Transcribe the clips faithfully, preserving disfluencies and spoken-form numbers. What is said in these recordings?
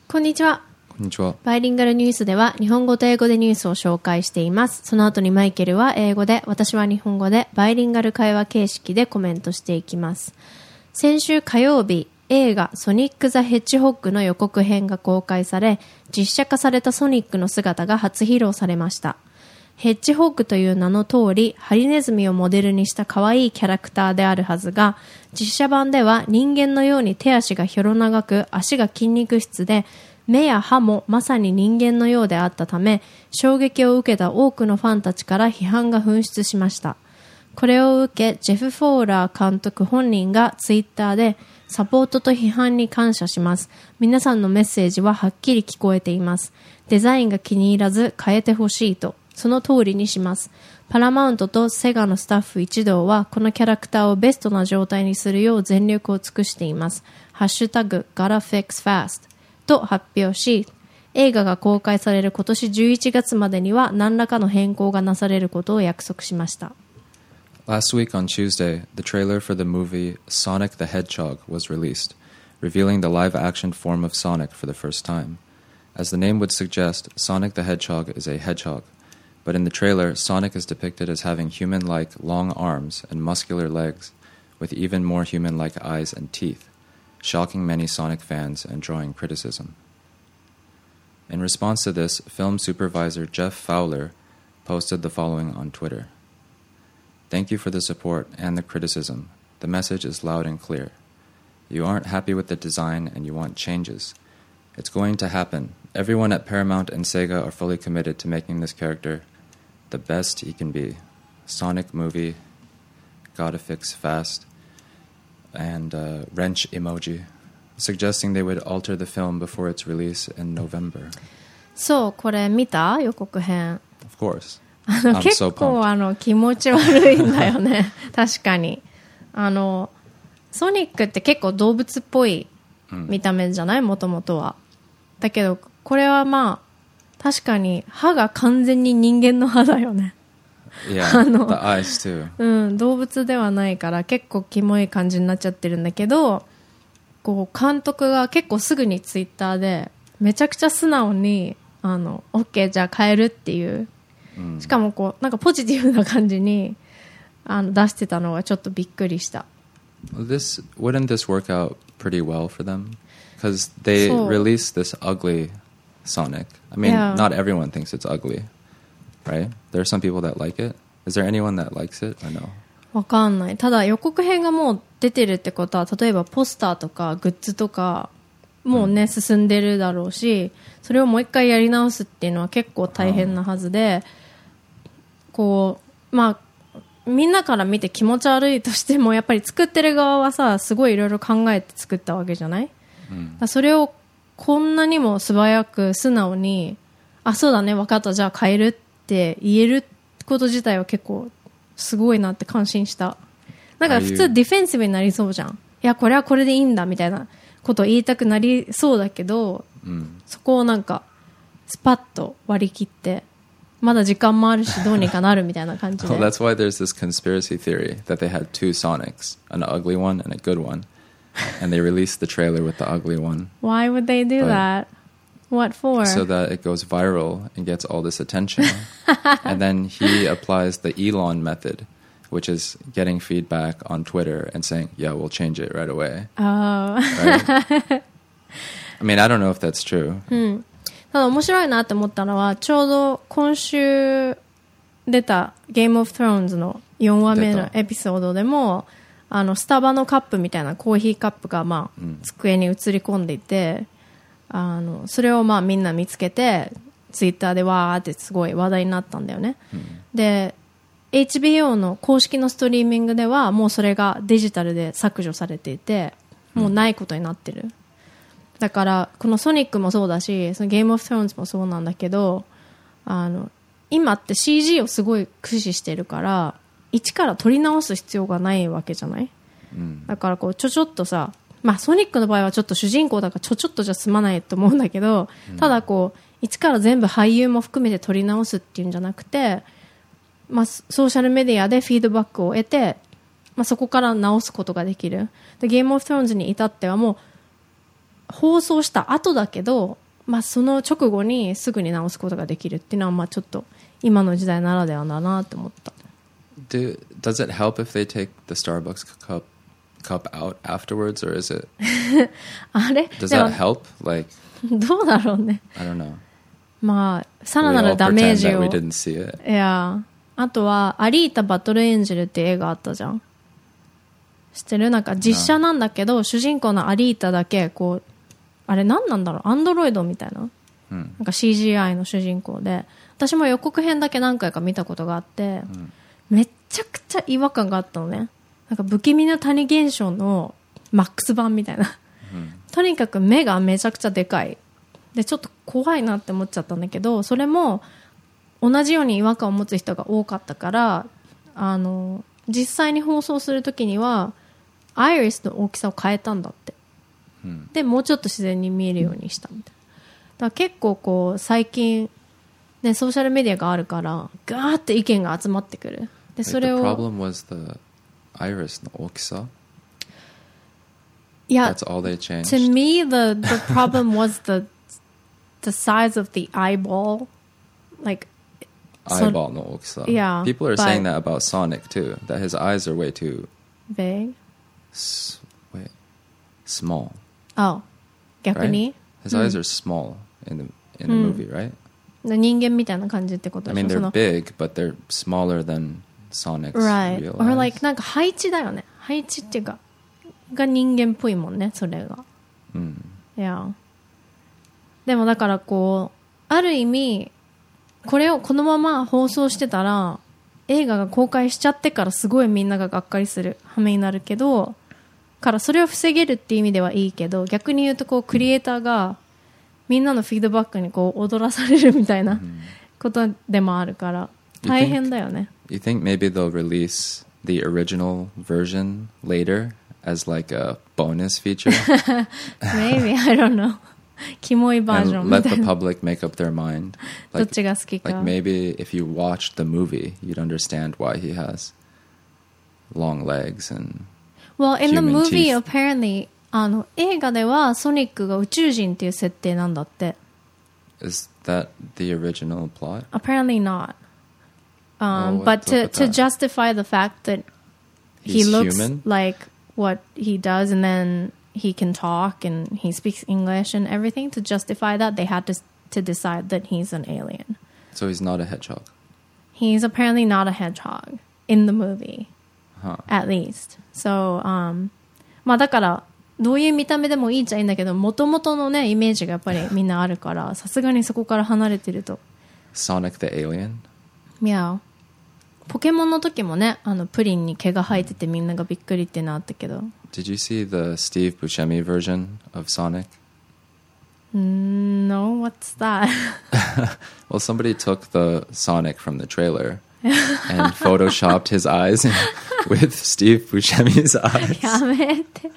こんにちは。 こんにちは。 バイリンガルニュースでは日本語と英語でニュースを紹介しています。その後にマイケルは英語で、私は日本語でバイリンガル会話形式でコメントしていきます。先週火曜日、映画ソニック・ザ・ヘッジホッグの予告編が公開され、実写化されたソニックの姿が初披露されました。ヘッジホッグという名の通り、ハリネズミをモデルにした可愛いキャラクターであるはずが、実写版では人間のように手足がひょろ長く、足が筋肉質で、目や歯もまさに人間のようであったため、衝撃を受けた多くのファンたちから批判が噴出しました。これを受け、ジェフ・フォーラー監督本人がツイッターで、サポートと批判に感謝します。皆さんのメッセージははっきり聞こえています。デザインが気に入らず変えてほしいと。その通りにします。パラマウントとセガのスタッフ一同はこのキャラクターをベストな状態にするよう全力を尽くしています。ハッシュタグ gotta fix fast と発表し、映画が公開される今年じゅういちがつまでには何らかの変更がなされることを約束しました。 Last week on Tuesday, the trailer for the movie Sonic the Hedgehog was released, revealing the live-action form of Sonic for the first time. As the name would suggest, Sonic the Hedgehog is a hedgehog.But in the trailer, Sonic is depicted as having human-like long arms and muscular legs, with even more human-like eyes and teeth, shocking many Sonic fans and drawing criticism. In response to this, film supervisor Jeff Fowler posted the following on Twitter. Thank you for the support and the criticism. The message is loud and clear. You aren't happy with the design and you want changes. It's going to happen. Everyone at Paramount and Sega are fully committed to making this character...the best he can be. Sonic movie, gotta fix fast, and uh, wrench emoji, suggesting they would alter the film before its release in November. そう、これ見た？予告編。 Of course. あの I'm 結 so 構 pumped. あの気持ち悪いんだよね。確かに。あのソニックって結構動物っぽい見た目じゃない？もともとは。だけどこれはまあ確かに歯が完全に人間の歯だよね。 Yeah, the eyes too. うん、動物ではないから結構キモい感じになっちゃってるんだけど、こう監督が結構すぐにツイッターでめちゃくちゃ素直にあの OK じゃあ変えるっていう、うん、しかもこうなんかポジティブな感じにあの出してたのがちょっとびっくりした。 This wouldn't this work out pretty well for them? Because they released this ugly.Sonic. I mean, yeah. not everyone thinks it's ugly, right? There are some people that like it. Is there anyone that likes it or no? わかんない。ただ予告編がもう出てるってことは、例えばポスターとかグッズとかもうね、うん、進んでるだろうし、それをもう一回やり直すっていうのは結構大変なはずで、こうまあみんなから見て気持ち悪いとしてもやっぱり作ってる側はさ、すごいいろいろ考えて作ったわけじゃない？うん、だそれをこんなにも素早く素直にあそうだね分かったじゃあ変えるって言えること自体は結構すごいなって感心した。なんか普通ディフェンシブになりそうじゃん。いやこれはこれでいいんだみたいなことを言いたくなりそうだけど、うん、そこをなんかスパッと割り切ってまだ時間もあるしどうにかなるみたいな感じで。 Well, that's why there's this conspiracy theory that they had two Sonics, an ugly one and a good one.And they released the trailer with the ugly one. Why would they do but, that? What for? So that it goes viral and gets all this attention. And then he applies the Elon method, which is getting feedback on Twitter and saying, yeah, we'll change it right away. Oh. Right? I mean, I don't know if that's true. うん。ただ面白いなって思ったのは、ちょうど今週出た Game of Thrones のよんわめのエピソードでも、あのスタバのカップみたいなコーヒーカップがまあ、うん、机に映り込んでいて、あのそれをまあみんな見つけてツイッターでわーってすごい話題になったんだよね、うん、で エイチビーオー の公式のストリーミングではもうそれがデジタルで削除されていてもうないことになってる、うん、だからこのソニックもそうだしそのゲームオブスローンズもそうなんだけどあの今って シージー をすごい駆使してるから一から撮り直す必要がないわけじゃない、うん、だからこうちょちょっとさ、まあ、ソニックの場合はちょっと主人公だからちょちょっとじゃ済まないと思うんだけど、うん、ただこう一から全部俳優も含めて撮り直すっていうんじゃなくて、まあ、ソーシャルメディアでフィードバックを得て、まあ、そこから直すことができる。でゲームオブスローンズに至ってはもう放送した後だけど、まあ、その直後にすぐに直すことができるっていうのは、まあ、ちょっと今の時代ならではだなって思った。 Do, does it help if they take the Starbucks cup cup out afterwards, or is it? あれ Does that help? Like, どうだろうね。 I don't know. まあ、さらなるダメージを。 We all pretend that we didn't see it. いや、あとはアリータ・バトル・エンジェルって映画あったじゃん。知ってる？なんか実写なんだけど、主人公のアリータだけこう、あれ何なんだろう、アンドロイドみたいな、うん、なんか シージーアイ の主人公で、私も予告編だけ何回か見たことがあって、うん、めっちゃくちゃ違和感があったのね。なんか不気味な谷現象のマックス版みたいな、うん、とにかく目がめちゃくちゃでかいで、ちょっと怖いなって思っちゃったんだけど、それも同じように違和感を持つ人が多かったから、あの実際に放送するときにはアイリスの大きさを変えたんだって、うん、でもうちょっと自然に見えるようにしたみたいな。だから結構こう最近、ね、ソーシャルメディアがあるからガーって意見が集まってくる。でそれを The problem was the iris の大きさ。 Yeah, that's all they changed. To me, the the problem was the the size of the eyeball, like eyeball の大きさ。 Yeah, people are saying that about Sonic too. That his eyes are way too big. S- wait, small. Oh, 逆に His eyes are small in the in the movie, right? 人間みたいな感じってことでしょ。 I mean, they're big, but they're smaller than Sonic's right. real Or eyes. like なんか配置だよね。配置っていうかが人間っぽいもんね、それが。うん。いや。でもだからこうある意味これをこのまま放送してたら映画が公開しちゃってからすごいみんなががっかりする羽目になるけど、からそれを防げるっていう意味ではいいけど、逆に言うとこうクリエイターがみんなのフィードバックにこう踊らされるみたいなことでもあるから大変だよね。 You think, you think maybe they'll release the original version later as like a bonus feature? Maybe, I don't know. キモいバージョンみたいな。 And let the public make up their mind. どっちが好きか。 Like maybe if you watched the movie, you'd understand why he has long legs and Well, in the human movie, teeth. apparently, あの映画ではソニックが宇宙人っていう設定なんだって。 Is that the original plot? Apparently not. Um, oh, but to to justify the fact that he He's looks human? like what he does, and then he can talk and he speaks English and everything, to justify that, they had to to decide that he's an alien. So he's not a hedgehog. He's apparently not a hedgehog in the movie, huh. at least. So, um, まあだからどういう見た目でもいいっちゃいいんだけど、元々のねイメージがやっぱりみんなあるから、さすがにそこから離れてると。 Sonic the Alien? Yeah. ポケモンの時もね、あのプリンに毛が生えててみんながびっくりってなったけど。 Did you see the Steve Buscemi version of Sonic? No, what's that? Well, somebody took the Sonic from the trailer and photoshopped his eyes with Steve Buscemi's eyes. やめて。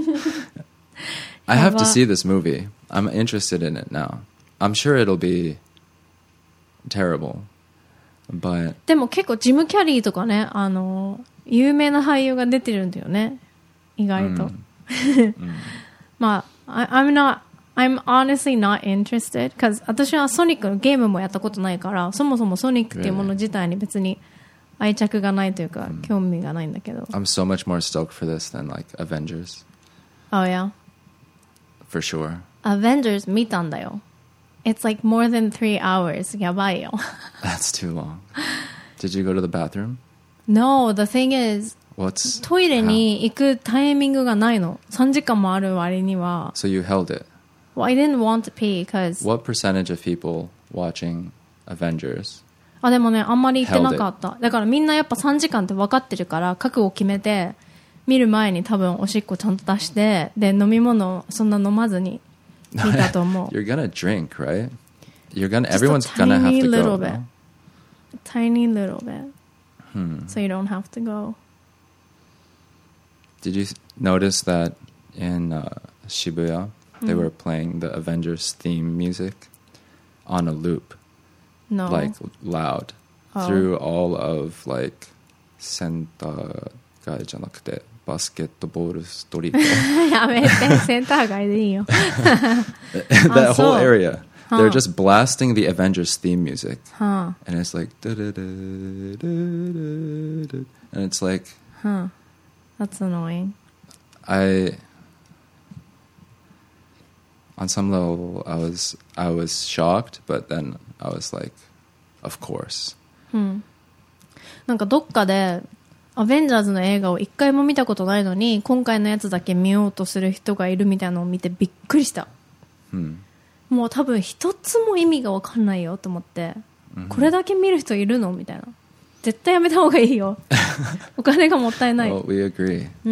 I have to see this movie. I'm interested in it now. I'm sure it'll be terrible. But でも結構ジム・キャリーとかね、あの有名な俳優が出てるんだよね、意外と。mm. まあ、I'm not, I'm honestly not interested, because 私はソニックのゲームもやったことないから、そもそもソニックっていうもの自体に別に愛着がないというか、興味がないんだけど。 I'm so much more stoked for this than like Avengers. Oh yeah? For sure. Avengers 見たんだよ。It's like more than three hours. やばいよ。 That's too long. Did you go to the bathroom? No, the thing is, What's, トイレに行くタイミングがないの。さんじかんもある割には。 So you held it? Well, I didn't want to pee because... What percentage of people watching Avengers? あ、でもね、あんまり行ってなかった。だからみんなやっぱさんじかんって分かってるから、覚悟を決めて、見る前に多分おしっこちゃんと出して、で、飲み物そんな飲まずに見たと思う。 You're gonna drink, right? You're gonna, everyone's gonna have to go. Bit. No? Tiny little bit. Hmm. So you don't have to go. Did you notice that in uh, Shibuya, they mm. were playing the Avengers theme music on a loop? No. Like loud. Oh. Through all of like Senta gai janakute バスケットボールストリート。 やめて、センター街でいいよ。 That whole area. Huh. They're just blasting the Avengers theme music. Huh. And it's like... And it's like... Huh. That's annoying. I... On some level, I was I was shocked, but then I was like, of course. うん。なんかどっかでアベンジャーズの映画を一回も見たことないのに今回のやつだけ見ようとする人がいるみたいなのを見てびっくりした。 うん。 もう多分一つも意味が分かんないよと思って、うん、これだけ見る人いるのみたいな。絶対やめた方がいいよ。お金がもったいない。 Well, we agree. うん。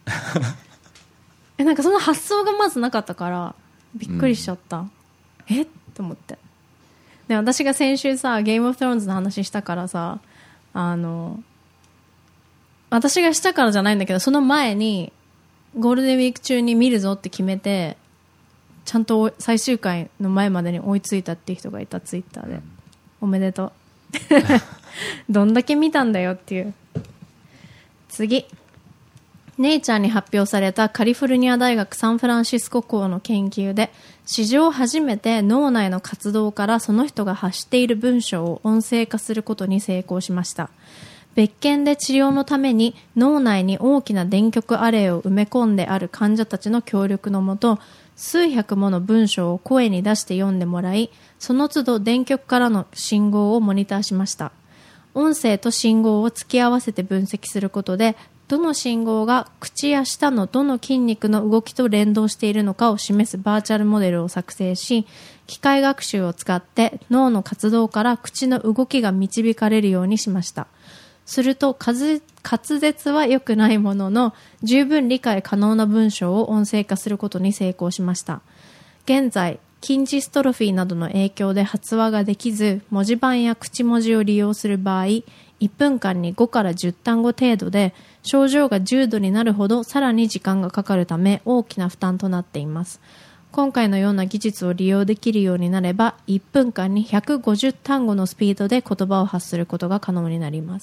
え、なんかその発想がまずなかったからびっくりしちゃった。うん、えと思って。で、私が先週さ、ゲームオブスローンズの話したからさ、あの、私がしたからじゃないんだけど、その前にゴールデンウィーク中に見るぞって決めて、ちゃんと最終回の前までに追いついたっていう人がいた、ツイッターで。おめでとう。どんだけ見たんだよっていう。次。ネイチャーに発表されたカリフォルニア大学サンフランシスコ校の研究で、史上初めて脳内の活動からその人が発している文章を音声化することに成功しました。別件で治療のために脳内に大きな電極アレイを埋め込んである患者たちの協力のもと、数百もの文章を声に出して読んでもらい、その都度電極からの信号をモニターしました。音声と信号を突き合わせて分析することで、どの信号が口や舌のどの筋肉の動きと連動しているのかを示すバーチャルモデルを作成し、機械学習を使って脳の活動から口の動きが導かれるようにしました。すると滑舌は良くないものの十分理解可能な文章を音声化することに成功しました。現在筋ジストロフィーなどの影響で発話ができず、文字盤や口文字を利用する場合、いっぷんかんにごからじゅう単語程度で、症状が重度になるほどさらに時間がかかるため大きな負担となっています。今回のような技術を利用できるようになれば、いっぷんかんにひゃくごじゅう単語のスピードで言葉を発することが可能になります。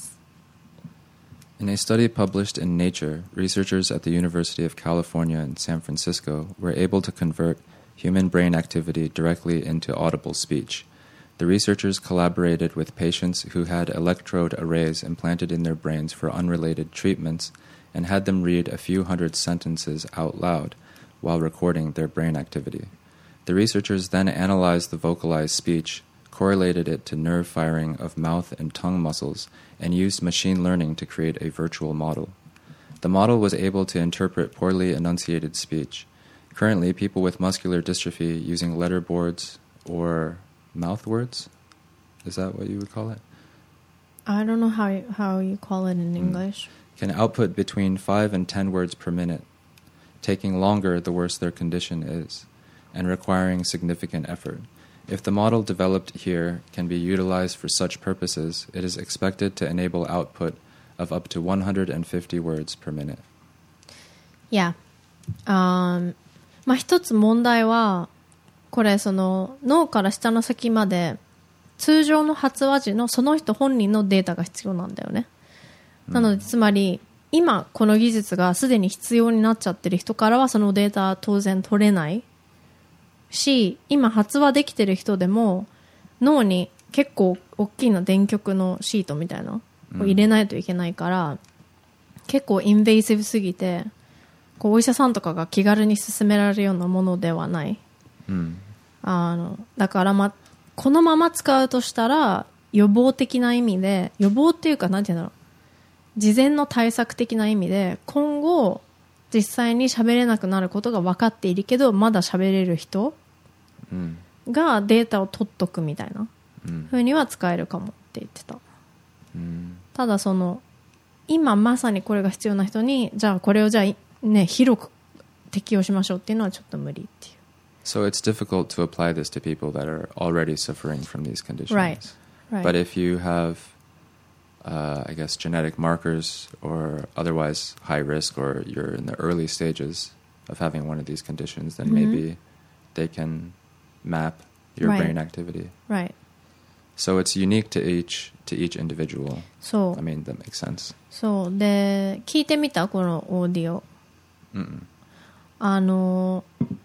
In a study published in Nature, researchers at the University of California in San Francisco were able to convert human brain activity directly into audible speech. The researchers collaborated with patients who had electrode arrays implanted in their brains for unrelated treatments and had them read a few hundred sentences out loud while recording their brain activity. The researchers then analyzed the vocalized speech, correlated it to nerve firing of mouth and tongue muscles, and used machine learning to create a virtual model. The model was able to interpret poorly enunciated speech. Currently, people with muscular dystrophy using letterboards or mouth words, is that what you would call it? I don't know how you, how you call it in English. Mm. Can output between five and ten words per minute, taking longer the worse their condition is, and requiring significant effort. If the model developed here can be utilized for such purposes, it is expected to enable output of up to one hundred fifty words per minute. Yeah. Um, まあ一つ問題は、これその脳から下の先まで通常の発話時のその人本人のデータが必要なんだよね。なのでつまり今この技術がすでに必要になっちゃってる人からはそのデータは当然取れないし、今発話できてる人でも脳に結構大きな電極のシートみたいなを入れないといけないから、うん、結構インベーシブすぎてこうお医者さんとかが気軽に勧められるようなものではない、うん、あのだから、ま、このまま使うとしたら予防的な意味で、予防っていうかなんていうんだろう、事前の対策的な意味で今後実際に喋れなくなることが分かっているけどまだ喋れる人がデータを取っとくみたいな風には使えるかもって言ってた、うん、ただその今まさにこれが必要な人にじゃあこれをじゃあ、ね、広く適用しましょうっていうのはちょっと無理っていう。 So it's difficult to apply this to people that are already suffering from these conditions. Right. Right. But if you have Uh, I guess genetic markers or otherwise high risk, or you're in the early stages of having one of these conditions, then mm-hmm. maybe they can map your right. brain activity. Right. So it's unique to each to each individual. そう I mean, that makes sense. そうで聞いてみたこのオーディオ。 Mm-mm. あの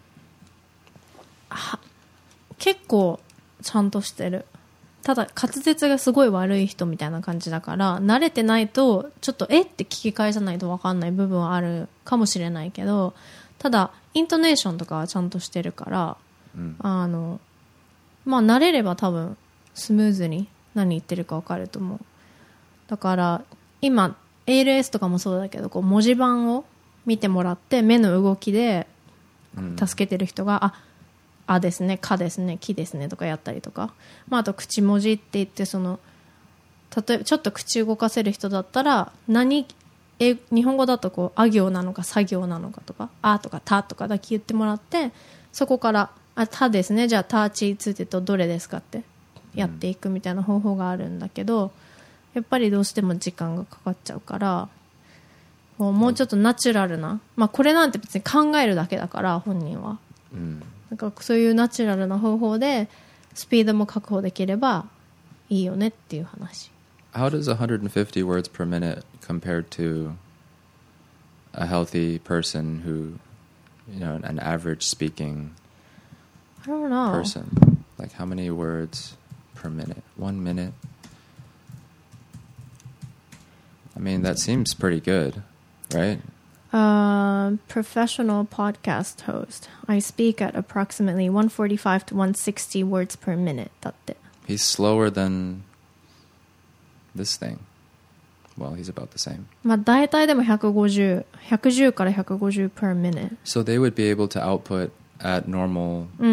は結構ちゃんとしてる。ただ滑舌がすごい悪い人みたいな感じだから慣れてないとちょっとえって聞き返さないと分かんない部分はあるかもしれないけど、ただイントネーションとかはちゃんとしてるから、うん、あのまあ慣れれば多分スムーズに何言ってるか分かると思う。だから今 エーエルエス とかもそうだけどこう文字盤を見てもらって目の動きで助けてる人が、うん、ああですね、かですね、きですねとかやったりとか、まあ、あと口文字って言ってその例えばちょっと口動かせる人だったら何え日本語だとこうあ行なのかさ行なのかとかあとかたとかだけ言ってもらってそこからあたですねじゃあたちつってとどれですかってやっていくみたいな方法があるんだけど、やっぱりどうしても時間がかかっちゃうからもうちょっとナチュラルな、まあ、これなんて別に考えるだけだから本人は、うん、なんかそういうナチュラルな方法でスピードも確保できればいいよねっていう話。 How does one hundred fifty words per minute compared to a healthy person who, you know, an average speaking I don't know. person? Like how many words per minute? One minute? I mean, that seems pretty good, right? Uh, professional podcast host. I speak at approximately one forty-five to one sixty words per minute. だって。 He's slower than this thing. Well, he's about the same. まあ大体でもひゃくごじゅう、ひゃくじゅうからひゃくごじゅう per minute. So they would be able to output at normal うん。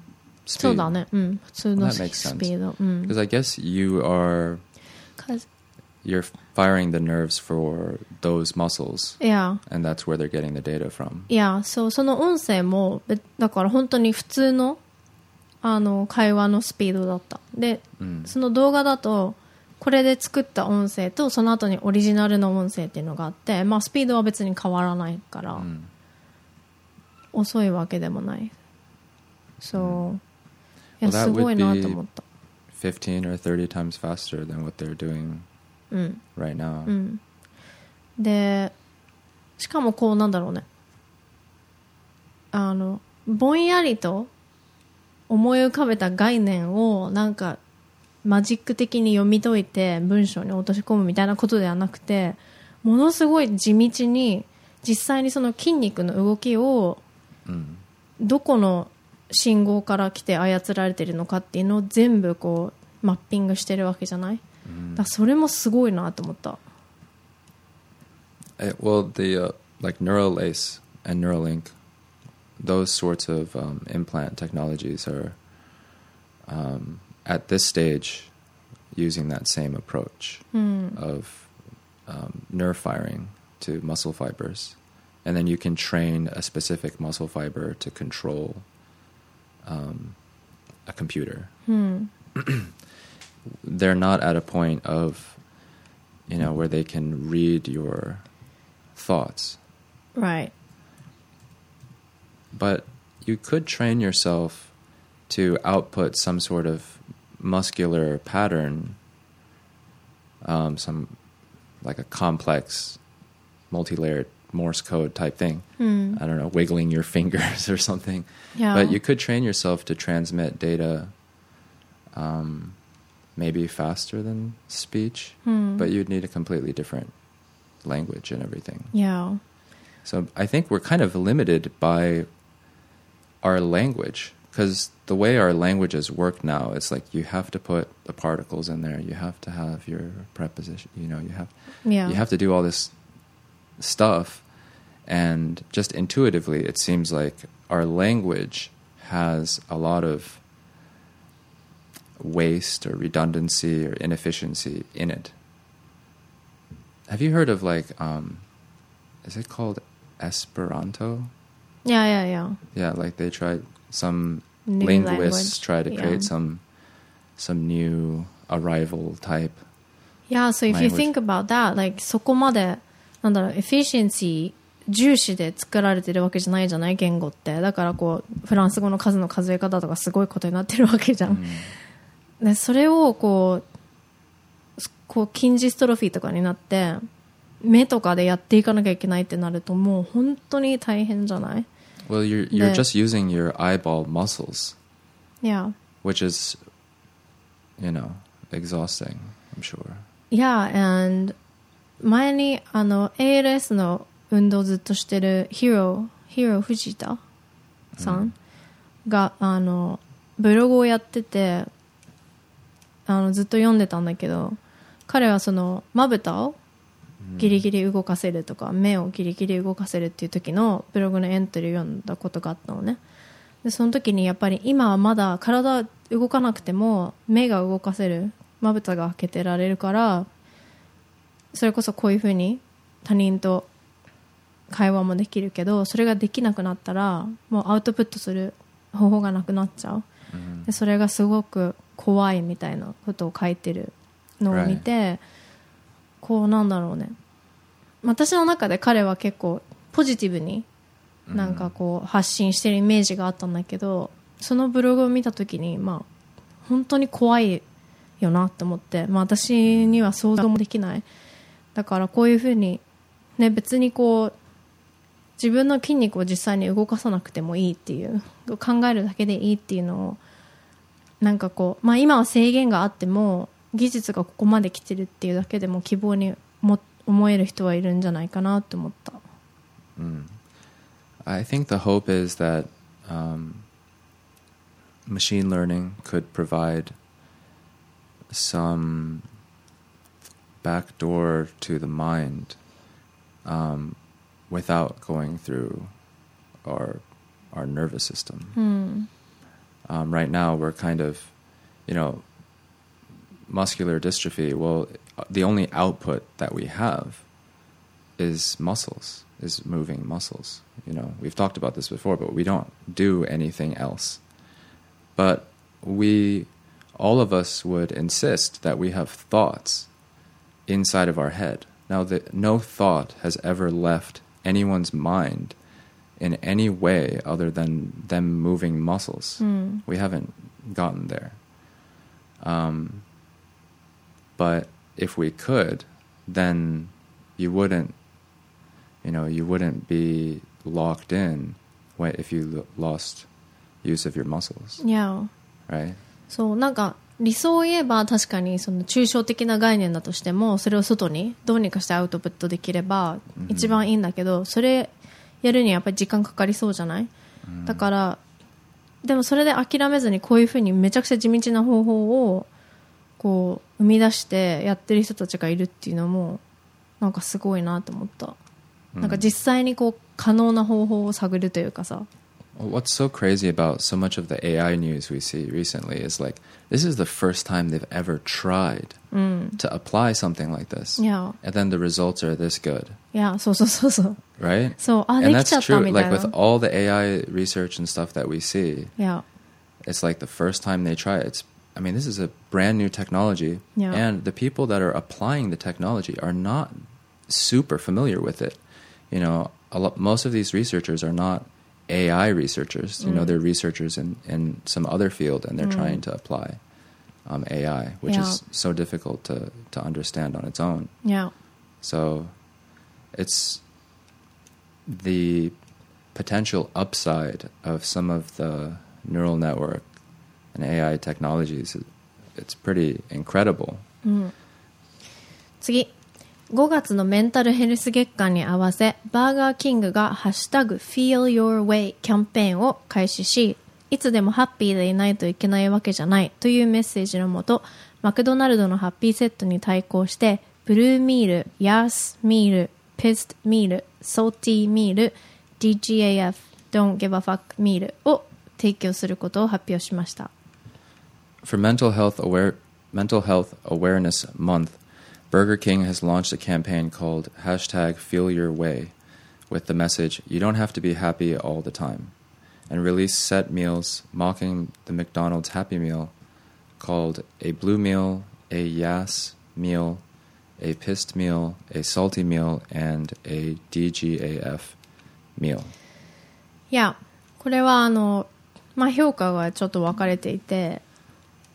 speed. そうだね。うん。普通の Well, that makes sense. スピード。うん。 Because I guess you are... You're firing the nerves for those muscles. Yeah. And that's where they're getting the data from. Yeah. そう、その音声も、だから本当に普通の、あの、会話のスピードだった。で、うん、その動画だと、これで作った音声と、その後にオリジナルの音声っていうのがあって、まあ、スピードは別に変わらないから、うん、遅いわけでもない。そう。うん、いや、well, すごいなと思った。 fifteen or thirty times faster than what they're doing.うん、right now、 うん、でしかもこうなんだろうねあのぼんやりと思い浮かべた概念をなんかマジック的に読み解いて文章に落とし込むみたいなことではなくてものすごい地道に実際にその筋肉の動きをどこの信号から来て操られているのかっていうのを全部こうマッピングしてるわけじゃないだそれもすごいなと思った。 Well, the uh, like Neuralace and Neuralink, those sorts of um, implant technologies are um, at this stage using that same approach mm. of um, nerve firing to muscle fibers, and then you can train a specific muscle fiber to control um, a computer. Mm. They're not at a point of, you know, where they can read your thoughts. Right. But you could train yourself to output some sort of muscular pattern, um, some like a complex, multi-layered Morse code type thing. Mm. I don't know, wiggling your fingers or something. Yeah. But you could train yourself to transmit data um, maybe faster than speech, mm. but you'd need a completely different language and everything. Yeah. So I think we're kind of limited by our language, because the way our languages work now, it's like you have to put the particles in there, you have to have your preposition, you know, you have yeah. you have to do all this stuff, and just intuitively it seems like our language has a lot of waste or redundancy or inefficiency in it. Have you heard of like um is it called Esperanto? Yeah, yeah, yeah. Yeah, like they tried some new linguists language. try to create yeah. some some new arrival type. Yeah, so if language. you think about that, like そこまでなんだろう、efficiency 重視で作られてるわけじゃないじゃない言語って。だからこうフランス語の数の数え方とかすごいことになってるわけじゃん。 でそれをこうこう筋ジストロフィーとかになって目とかでやっていかなきゃいけないってなるともう本当に大変じゃない？ Well, you're you're just using your eyeball muscles. Yeah. Which is, you know, exhausting, I'm sure. Yeah, and 前にあの エーエルエス の運動をずっとしてるヒロヒロ藤田さんが、うん、あのブログをやっててあのずっと読んでたんだけど彼はそのまぶたをギリギリ動かせるとか、うん、目をギリギリ動かせるっていう時のブログのエントリーを読んだことがあったのね。でその時にやっぱり今はまだ体動かなくても目が動かせるまぶたが開けてられるからそれこそこういう風に他人と会話もできるけどそれができなくなったらもうアウトプットする方法がなくなっちゃう、うん、でそれがすごく怖いみたいなことを書いてるのを見て、right. こうなんだろうね私の中で彼は結構ポジティブになんかこう発信してるイメージがあったんだけどそのブログを見た時にまあ本当に怖いよなって思って、まあ、私には想像もできないだからこういうふうにね別にこう自分の筋肉を実際に動かさなくてもいいっていう考えるだけでいいっていうのをなんかこうまあ今は制限があっても技術がここまで来てるっていうだけでも希望にも思える人はいるんじゃないかなって思った。 うん。I think the hope is that um, machine learning could provide some backdoor to the mind um, without going through our our nervous system. Hmm. Um, right now, we're kind of, you know, muscular dystrophy. Well, the only output that we have is muscles. Is moving muscles. You know, we've talked about this before, but we don't do anything else. But we, all of us would insist that we have thoughts inside of our head. Now, the, no thought has ever left anyone's mind in any way other than them moving muscles. Mm. We haven't gotten there. Um, but if we could, then you wouldn't You know, you wouldn't be locked in when, if you lost use of your muscles. Yeah. Right? そう、なんか理想を言えば確かにその抽象的な概念だとしてもそれを外にどうにかしてアウトプットできれば一番いいんだけど、mm-hmm. それやるにはやっぱり時間かかりそうじゃない、mm-hmm. だからでもそれで諦めずにこういうふうにめちゃくちゃ地道な方法をこう生み出してやってる人たちがいるっていうのもなんかすごいなと思った。なんか実際にこう可能な方法を探るというかさ。 What's so crazy about so much of the A I news we see recently is like this is the first time they've ever tried mm. to apply something like this. Yeah. And then the results are this good. Yeah, そうそうそうそう。 Right? そう、あ、できちゃったみたいな。 And that's true. Like with all the A I research and stuff that we see. Yeah. It's like the first time they try it. It's, I mean, this is a brand new technology. Yeah. And the people that are applying the technology are not super familiar with it. You know, a lot, most of these researchers are not A I researchers. You mm. know, they're researchers in, in some other field, and they're mm. trying to apply um, A I, which yeah. is so difficult to, to understand on its own. Yeah. So it's the potential upside of some of the neural network and A I technologies. It's pretty incredible. Mm. 次。ごがつのメンタルヘルス月間に合わせバーガーキングがハッシュタグ Feel Your Way キャンペーンを開始しいつでもハッピーでいないといけないわけじゃないというメッセージのもとマクドナルドのハッピーセットに対抗してブルーミール、ヤースミール、ピストミール、ソーティーミール、ディージーエーエフ Don't Give a Fuck ミールを提供することを発表しました。 For Mental Health Aware Mental Health Awareness Month, Burger King has launched a campaign called hashtag Feel Your Way with the message, you don't have to be happy all the time, and released set meals mocking the McDonald's Happy Meal called a blue meal, a Yas meal, a pissed meal, a salty meal, and aディージーエーエフ meal. いや、これはあの、まあ、評価がちょっと分かれていて、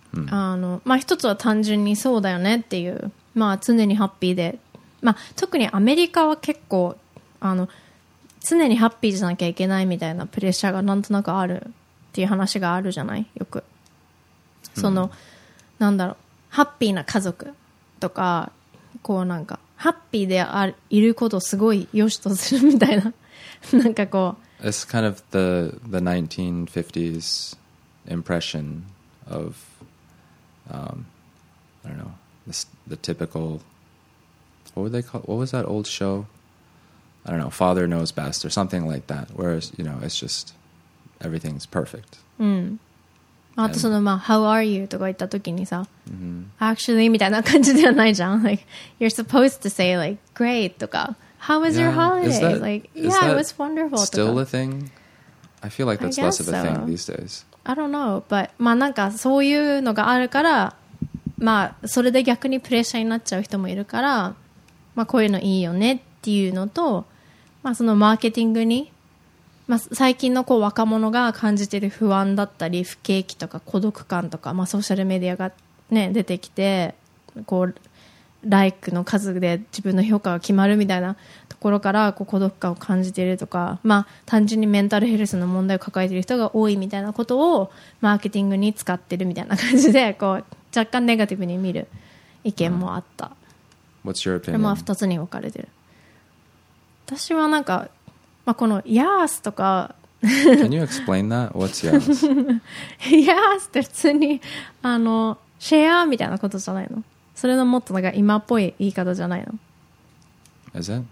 あのまあ一つは単純にそうだよねっていう、まあ常にハッピーで、まあ特にアメリカは結構あの常にハッピーじゃなきゃいけないみたいなプレッシャーがなんとなくあるっていう話があるじゃないよく。その、うん、なんだろう、ハッピーな家族とか、こうなんかハッピーであるいることをすごい良しとするみたいななんかこう。 It's kind of the the nineteen fifties impression of um, I don't know the, the typical what would they call what was that old show? I don't know, Father Knows Best or something like that. Whereas you know it's just everything's perfect. うん。あとそのまあ How are you とか言った時にさ、mm-hmm. Actually みたいな感じではないじゃん。Like you're supposed to say like Great とか How was yeah, your holiday? That, like yeah, it was wonderful. Still a thing? I feel like that's less of a thing these days. I don't know, but まあなんかそういうのがあるから、まあそれで逆にプレッシャーになっちゃう人もいるから、まあこういうのいいよねっていうのと、まあそのマーケティングに、まあ最近のこう若者が感じている不安だったり不景気とか孤独感とか、まあソーシャルメディアがね出てきて、こうライクの数で自分の評価が決まるみたいなところからこう孤独感を感じているとか、まあ、単純にメンタルヘルスの問題を抱えている人が多いみたいなことをマーケティングに使ってるみたいな感じでこう若干ネガティブに見る意見もあった。 What's your opinion? これもふたつに分かれてる。私はなんか、まあ、この Yes とか Can you explain that? What's Yes? Yes って普通にあのシェアみたいなことじゃないの？それのもっとなんか今っぽい言い方じゃないの？ Is it?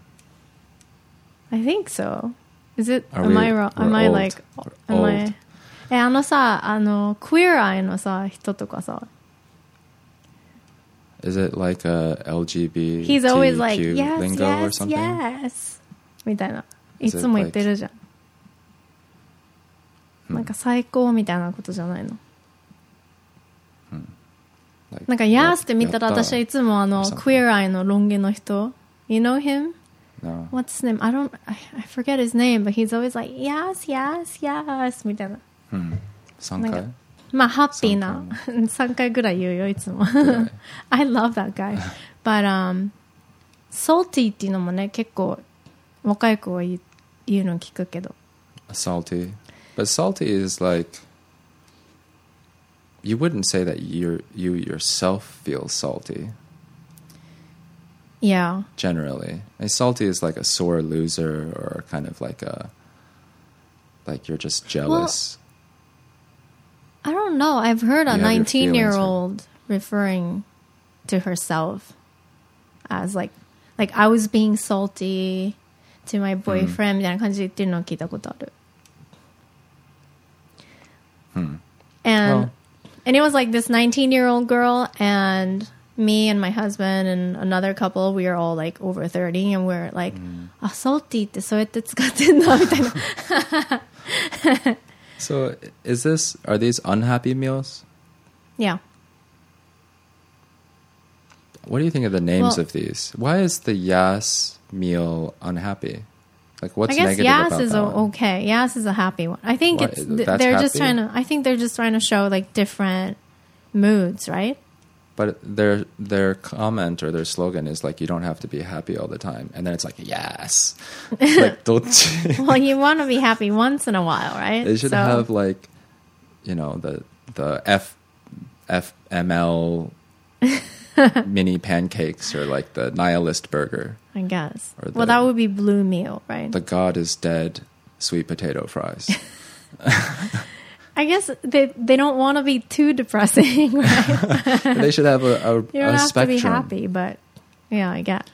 I think so. Is it? Are am we, I wrong? Am I old. like? Am old. I? え、あのさ、あの queer eye のさ人とかさ。 Is it like a L G B T Q He's always like yes, lingo yes, or something? Yes. みたいな。いつも言ってるじゃん。Like, なんか最高みたいなことじゃないの？なんか、ヤースって見たら私はいつもあの、queer eye のロン毛の人 You know him? No. What's his name? I don't, I, I forget his name, but he's always like, yes, yes, yes みたいな。 うん。さんかい？ まあ、ハッピーな。さんかいぐらい言うよ、いつも。I love that guy. But, um, salty っていうのもね、結構、若い子は言う、言うの聞くけど。 Salty. But salty is like...You wouldn't say that you you yourself feel salty. Yeah. Generally, and salty is like a sore loser or kind of like a like you're just jealous. Well, I don't know. I've heard a nineteen-year-old referring to herself as like like I was being salty to my boyfriend みたいな感じで言ってるのを聞いたことある。 Hmm. And And it was like this nineteen-year-old girl and me and my husband and another couple, we are all like over thirty and we're like, mm. あ、salty ってそうやって使ってんだみたいな。 So, is this, are these unhappy meals? Yeah. What do you think of the names well, of these? Why is the Yas meal unhappy? Like, what's I guess negative Yas about is that a, one? okay. Yas is a happy one. I think What, it's that's they're happy? just trying to. I think they're just trying to show like different moods, right? But their their comment or their slogan is like you don't have to be happy all the time, and then it's like yes, like well, you want to be happy once in a while, right? They should so. have like, you know, the the F F M L mini pancakes or like the nihilist burger. I guess. The, well, that would be blue meal, right? The God is dead sweet potato fries. I guess they they don't want to be too depressing, right? They should have a, a, you don't a have spectrum. to be happy, but yeah, I guess.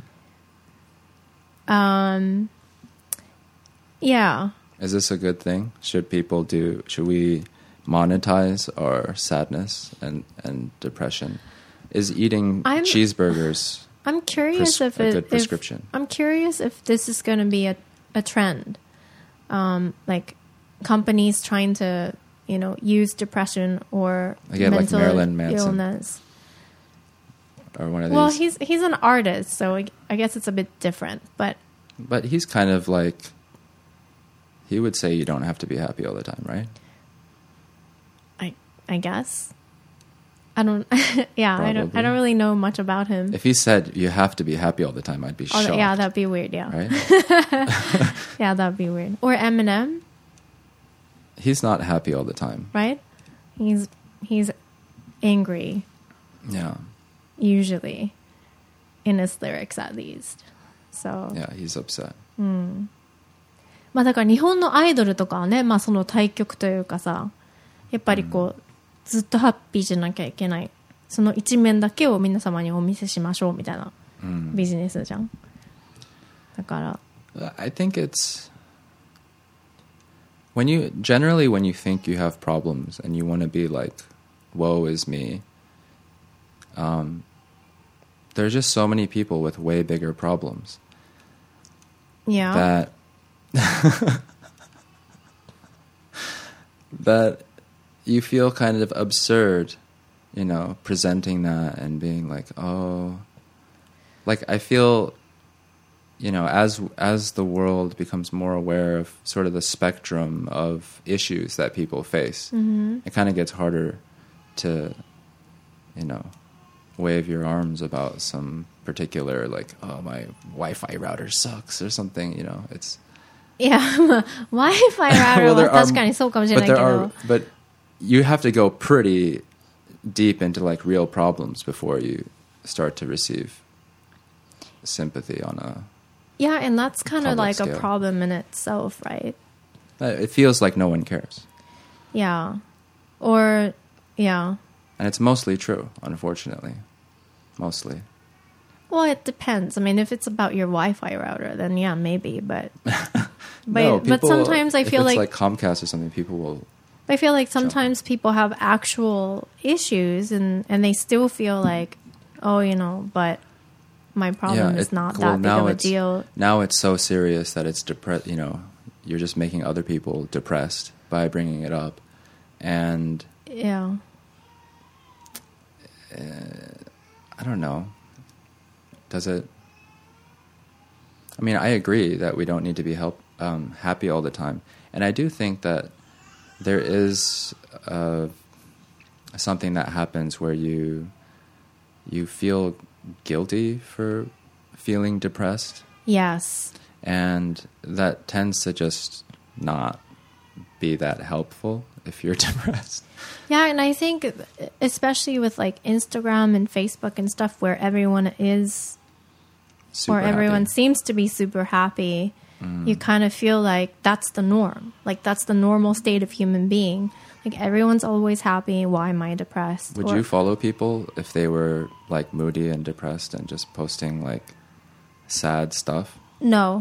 Um, yeah. Is this a good thing? Should people do? Should we monetize our sadness and, and depression? Is eating I'm, cheeseburgers? I'm curious pres- if a it, good prescription. If, I'm curious if this is going to be a a trend, um, like. Companies trying to, you know, use depression or Again, mental like Marilyn Manson. illness. Or one of these. Well, he's he's an artist, so I guess it's a bit different. But but he's kind of like, he would say you don't have to be happy all the time, right? I I guess. I don't. Yeah, I don't. I don't really know much about him. If he said you have to be happy all the time, I'd be oh, shocked. Yeah, that'd be weird. Yeah. Right? Yeah, that'd be weird. Or Eminem. He's not happy all the time. Right? He's he's angry. Yeah. Usually, in his lyrics at least. So. Yeah, he's upset. うん。まあだから日本のアイドルとかはね、まあその対極というかさ、やっぱりこう、ずっとハッピーじゃなきゃいけない。その一面だけを皆様にお見せしましょうみたいなビジネスじゃん。だから。 I think it's when you generally when you think you have problems and you want to be like, woe is me. Um, there's just so many people with way bigger problems. Yeah. That that you feel kind of absurd, you know, presenting that and being like, oh, like I feel, you know, as as the world becomes more aware of sort of the spectrum of issues that people face, mm-hmm. it kind of gets harder to, you know, wave your arms about some particular, like, oh, my Wi-Fi router sucks or something, you know, it's... Yeah, Wi-Fi router well, は確かにそうかもしれないけど。 But there are, but you have to go pretty deep into like real problems before you start to receive sympathy on a yeah, and that's kind of like scale. A problem in itself, right? It feels like no one cares. Yeah, or yeah, and it's mostly true, unfortunately, mostly. Well, it depends. I mean, if it's about your Wi-Fi router, then yeah, maybe. But but, no, people, but sometimes I feel if it's like, like Comcast or something, people will. I feel like sometimes people have actual issues and, and they still feel like, oh, you know, but my problem yeah, is it, not well, that big of a it's, deal. Now it's so serious that it's depressed. You know, you're just making other people depressed by bringing it up, and yeah, uh, I don't know. Does it? I mean, I agree that we don't need to be help, um, happy all the time, and I do think that there is uh, something that happens where you you feel guilty for feeling depressed. Yes. And that tends to just not be that helpful if you're depressed. Yeah, and I think especially with like Instagram and Facebook and stuff where everyone is Super or everyone happy. seems to be super happy, mm. you kind of feel like that's the norm. Like that's the normal state of human being. Like everyone's always happy. Why am I depressed? Would or, you follow people if they were like moody and depressed and just posting like sad stuff? No.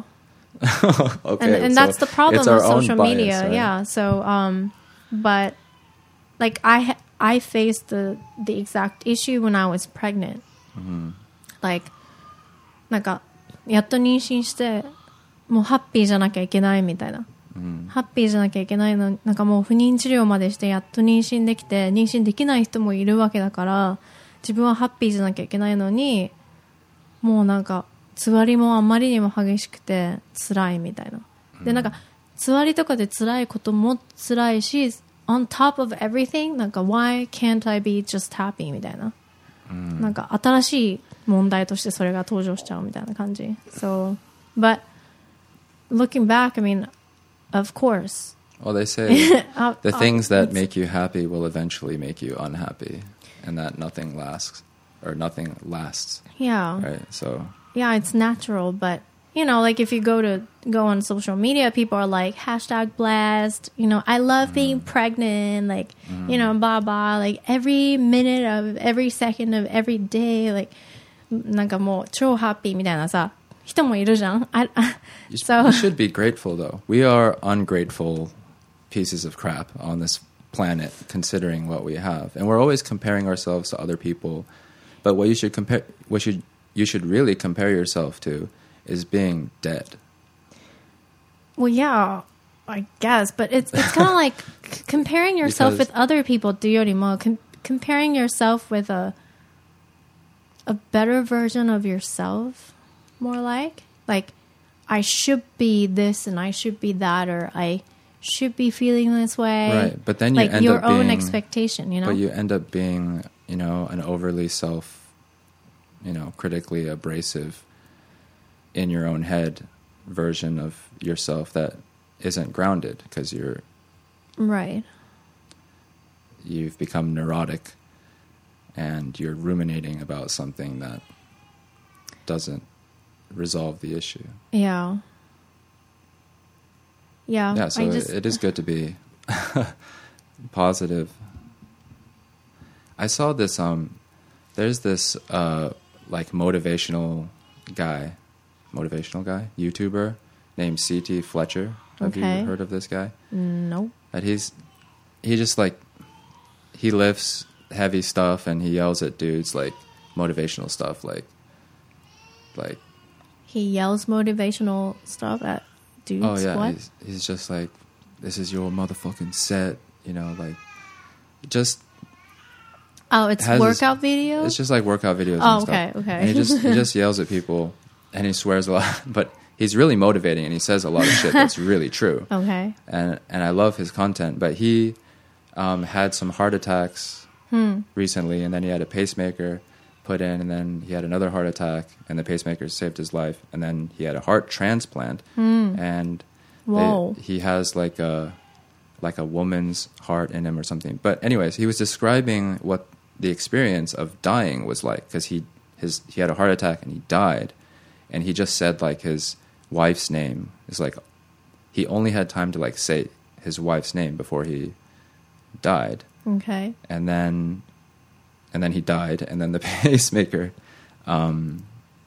Okay, and, and so that's the problem with with social bias, media. right? Yeah. So, um, but like I I faced the the exact issue when I was pregnant. Mm-hmm. Like, なんかやっと妊娠してもうハッピーじゃなきゃいけないみたいな。 Mm-hmm. ハッピーじゃなきゃいけないのなんかもう不妊治療までしてやっと妊娠できて妊娠できない人もいるわけだから自分はハッピーじゃなきゃいけないのにもうなんかつわりもあまりにも激しくて辛いみたいなでなんかつわりとかで辛いことも辛いし on top of everything なんか why can't I be just happy みたいな、うん、なんか新しい問題としてそれが登場しちゃうみたいな感じ so but looking back I mean of course well they say uh, the uh, things that make you happy will eventually make you unhappy and that nothing lasts or nothing lasts yeah right so yeah, it's natural, but you know, like if you go to go on social media, people are like hashtag blessed. You know, I love mm. being pregnant. Like, mm. you know, blah blah. Like every minute of every second of every day, like, なんかもう超ハッピーみたいなさ人もいるじゃん。I, so you should be grateful though. We are ungrateful pieces of crap on this planet, considering what we have, and we're always comparing ourselves to other people. But what you should compare, what should you should really compare yourself to is being dead. Well, yeah, I guess, but it's it's kind of like c- comparing yourself because with other people. Do you anymore? Com- comparing yourself with a a better version of yourself, more like like I should be this and I should be that, or I should be feeling this way. Right, but then you like end your up own being, expectation, you know. But you end up being you know, an overly self, you know, critically abrasive in your own head version of yourself that isn't grounded because you're right. You've become neurotic and you're ruminating about something that doesn't resolve the issue. Yeah. Yeah. Yeah, so I just, it is good to be positive. I saw this, um, there's this, uh, like motivational guy, motivational guy, YouTuber named C T Fletcher. Have Okay. you heard of this guy? No. That he's, he just like, he lifts heavy stuff and he yells at dudes like motivational stuff, like, like. He yells motivational stuff at dudes. Oh yeah, what? he's, he's just like, this is your motherfucking set, you know, like, just. Oh, it's has workout this, videos? It's just like workout videos. Oh, and stuff. okay, okay. And he just he just yells at people, and he swears a lot, but he's really motivating, and he says a lot of shit that's really true. Okay. And and I love his content, but he um, had some heart attacks Hmm. recently, and then he had a pacemaker put in, and then he had another heart attack, and the pacemaker saved his life, and then he had a heart transplant, Hmm. and Whoa. they, he has like a like a woman's heart in him or something. But anyways, he was describing what the experience of dying was like, because he his he had a heart attack and he died, and he just said like his wife's name is like he only had time to like say his wife's name before he died, Okay. and then and then he died, and then the pacemaker, um,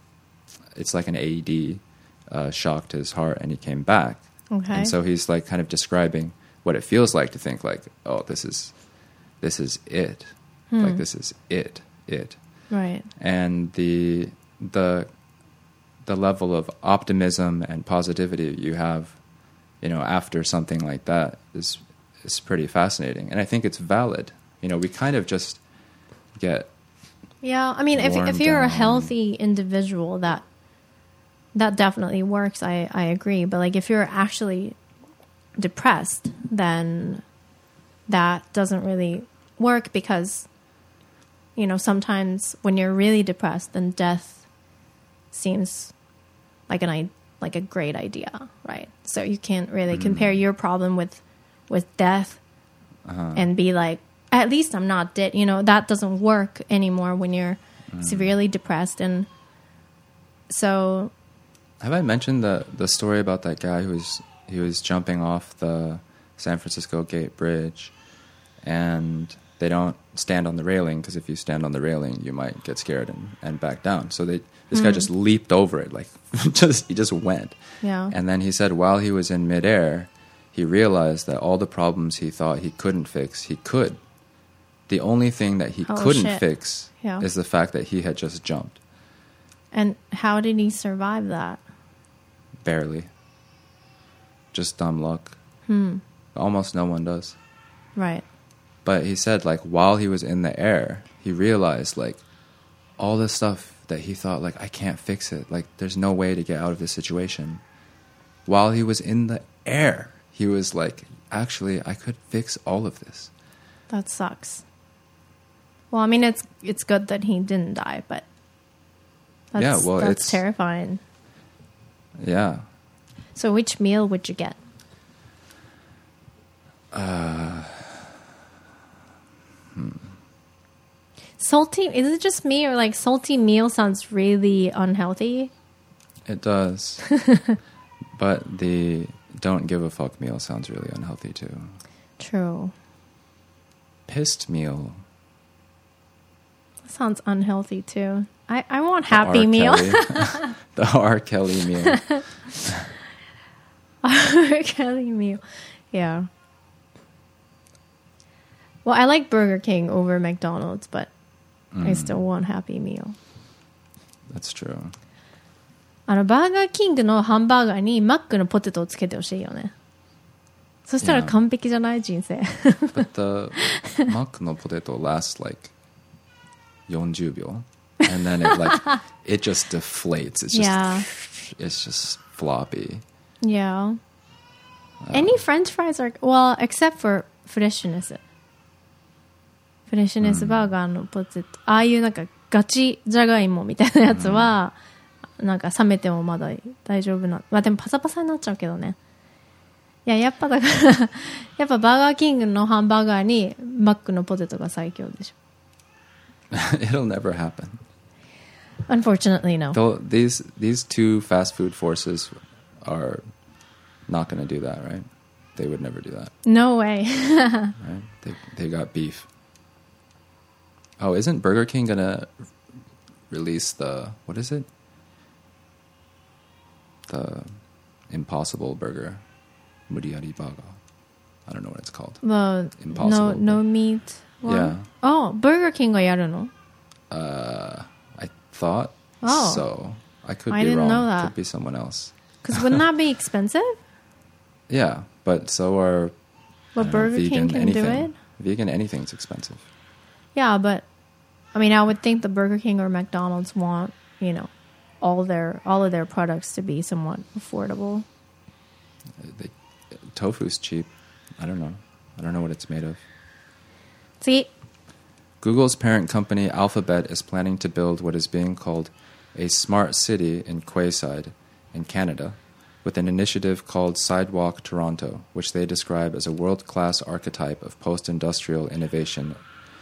it's like an A E D, uh, shocked his heart, and he came back. Okay. And so he's like kind of describing what it feels like to think like, oh, this is this is it. Hmm. Like this is it, it. Right. And the the the level of optimism and positivity you have, you know, after something like that is is pretty fascinating. And I think it's valid. You know, we kind of just get Yeah, I mean, if worn if you're a down. healthy individual, that that definitely works. I I agree. But like, if you're actually depressed, then that doesn't really work, because you know, sometimes when you're really depressed, then death seems like an i- like a great idea, right? So you can't really compare your problem with with death uh, and be like, at least I'm not dead. You know, that doesn't work anymore when you're severely depressed. And so, have I mentioned the the story about that guy who was he was jumping off the San Francisco Gate Bridge, and they don't stand on the railing, because if you stand on the railing, you might get scared and, and back down. So they this guy just leaped over it, like just he just went. yeah. And then he said while he was in midair, he realized that all the problems he thought he couldn't fix, he could. The only thing that he Oh, couldn't shit. fix Yeah. is the fact that he had just jumped. And how did he survive that? Barely. Just dumb luck. Hmm. Almost no one does. Right. But he said, like, while he was in the air, he realized, like, all the stuff that he thought, like, I can't fix it. Like, there's no way to get out of this situation. While he was in the air, he was like, actually, I could fix all of this. That sucks. Well, I mean, it's it's good that he didn't die, but that's, Yeah, well, that's it's- terrifying. Yeah. So which meal would you get? Uh, Salty, is it just me, or like salty meal sounds really unhealthy? it does. But the don't give a fuck meal sounds really unhealthy, too. True. Pissed meal. Sounds unhealthy too. I, I want The happy R. meal. Kelly. The R. Kelly meal. R. Kelly meal. Yeah. Well, I like Burger King over McDonald's, but I still want happy meal. That's true. あのバーガーキングのハンバーガーにマックのポテトをつけてほしいよね。そしたら Yeah. 完璧じゃない人生。 But the Mac no potato lasts like forty秒. And then it like it just deflates. It's just Yeah. it's just floppy. Yeah. Any French fries are, well, except for freshness. フレッシュネスバーガーのポテト、ああいうなんかガチじゃがいもみたいなやつは、なんか冷めてもまだ大丈夫な、まあでもパサパサになっちゃうけどね。いや、やっぱだからやっぱバーガーキングのハンバーガーにマックのポテトが最強でしょ。 It'll never happen. Unfortunately, no. Though these these two fast food forces are not going to do that, right? They would never do that. No way. Right? They they got beef. Oh, isn't Burger King going to release the, what is it? The Impossible Burger. Muriyari Burger. I don't know what it's called. Well, Impossible. no, no meat one? Yeah. Oh, Burger King がやるの? Uh, I thought Oh. so. I could I be didn't wrong. know that. Could be someone else. Because wouldn't that be expensive? Yeah, but so are But uh, Burger vegan King can anything. do it? Vegan anything's expensive. Yeah, but I mean, I would think the Burger King or McDonald's want, you know, all their all of their products to be somewhat affordable. They, tofu's cheap. I don't know. I don't know what it's made of. See? Google's parent company Alphabet is planning to build what is being called a smart city in Quayside, in Canada, with an initiative called Sidewalk Toronto, which they describe as a world-class archetype of post-industrial innovation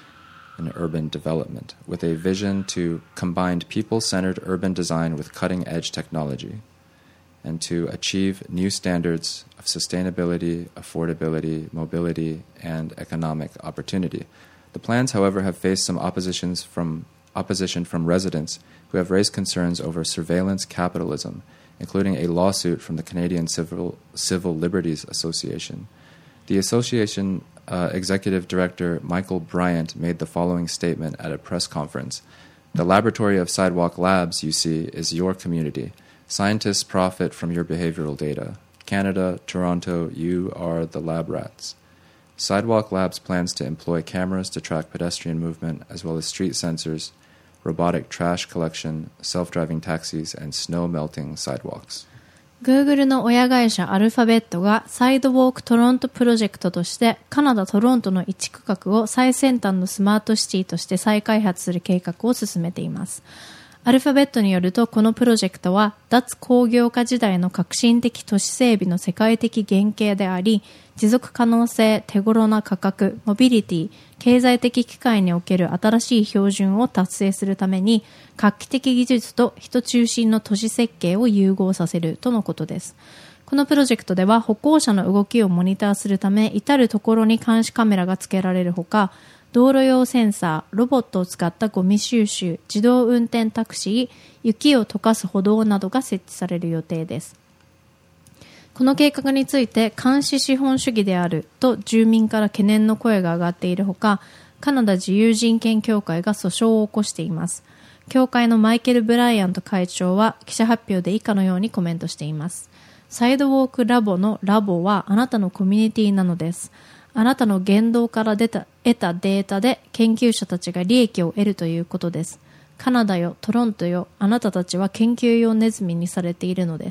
in urban development, with a vision to combine people-centered urban design with cutting-edge technology, and to achieve new standards of sustainability, affordability, mobility, and economic opportunity. The plans, however, have faced some oppositions from, opposition from residents who have raised concerns over surveillance capitalism, including a lawsuit from the Canadian Civil, Civil Liberties Association. The association uh, executive director Michael Bryant made the following statement at a press conference. The laboratory of Sidewalk Labs, you see, is your community. Scientists profit from your behavioral data. Canada, Toronto, you are the lab rats. Sidewalk Labs plans to employ cameras to track pedestrian movement, as well as street sensors, robotic trash collection, self-driving taxis, and snow-melting sidewalks. Google の親会社アルファベットがサイドウォークトロントプロジェクトとしてカナダ・トロントの一区画を最先端のスマートシティとして再開発する計画を進めています。アルファベットによるとこのプロジェクトは脱工業化時代の革新的都市整備の世界的原型であり、持続可能性、手頃な価格、モビリティ、経済的機会における新しい標準を達成するために画期的技術と人中心の都市設計を融合させるとのことです。このプロジェクトでは歩行者の動きをモニターするため至るところに監視カメラが付けられるほか、道路用センサー、ロボットを使ったゴミ収集、自動運転タクシー、雪を溶かす歩道などが設置される予定です。この計画について監視資本主義であると住民から懸念の声が上がっているほか、カナダ自由人権協会が訴訟を起こしています。協会のマイケル・ブライアント会長は記者発表で以下のようにコメントしています。サイドウォークラボのラボはあなたのコミュニティなのです。あなたの言動から出た得たデータで研究者たちが利益を得るということです。カナダよ、トロントよ、あなたたちは研究用ネズミにされているのです。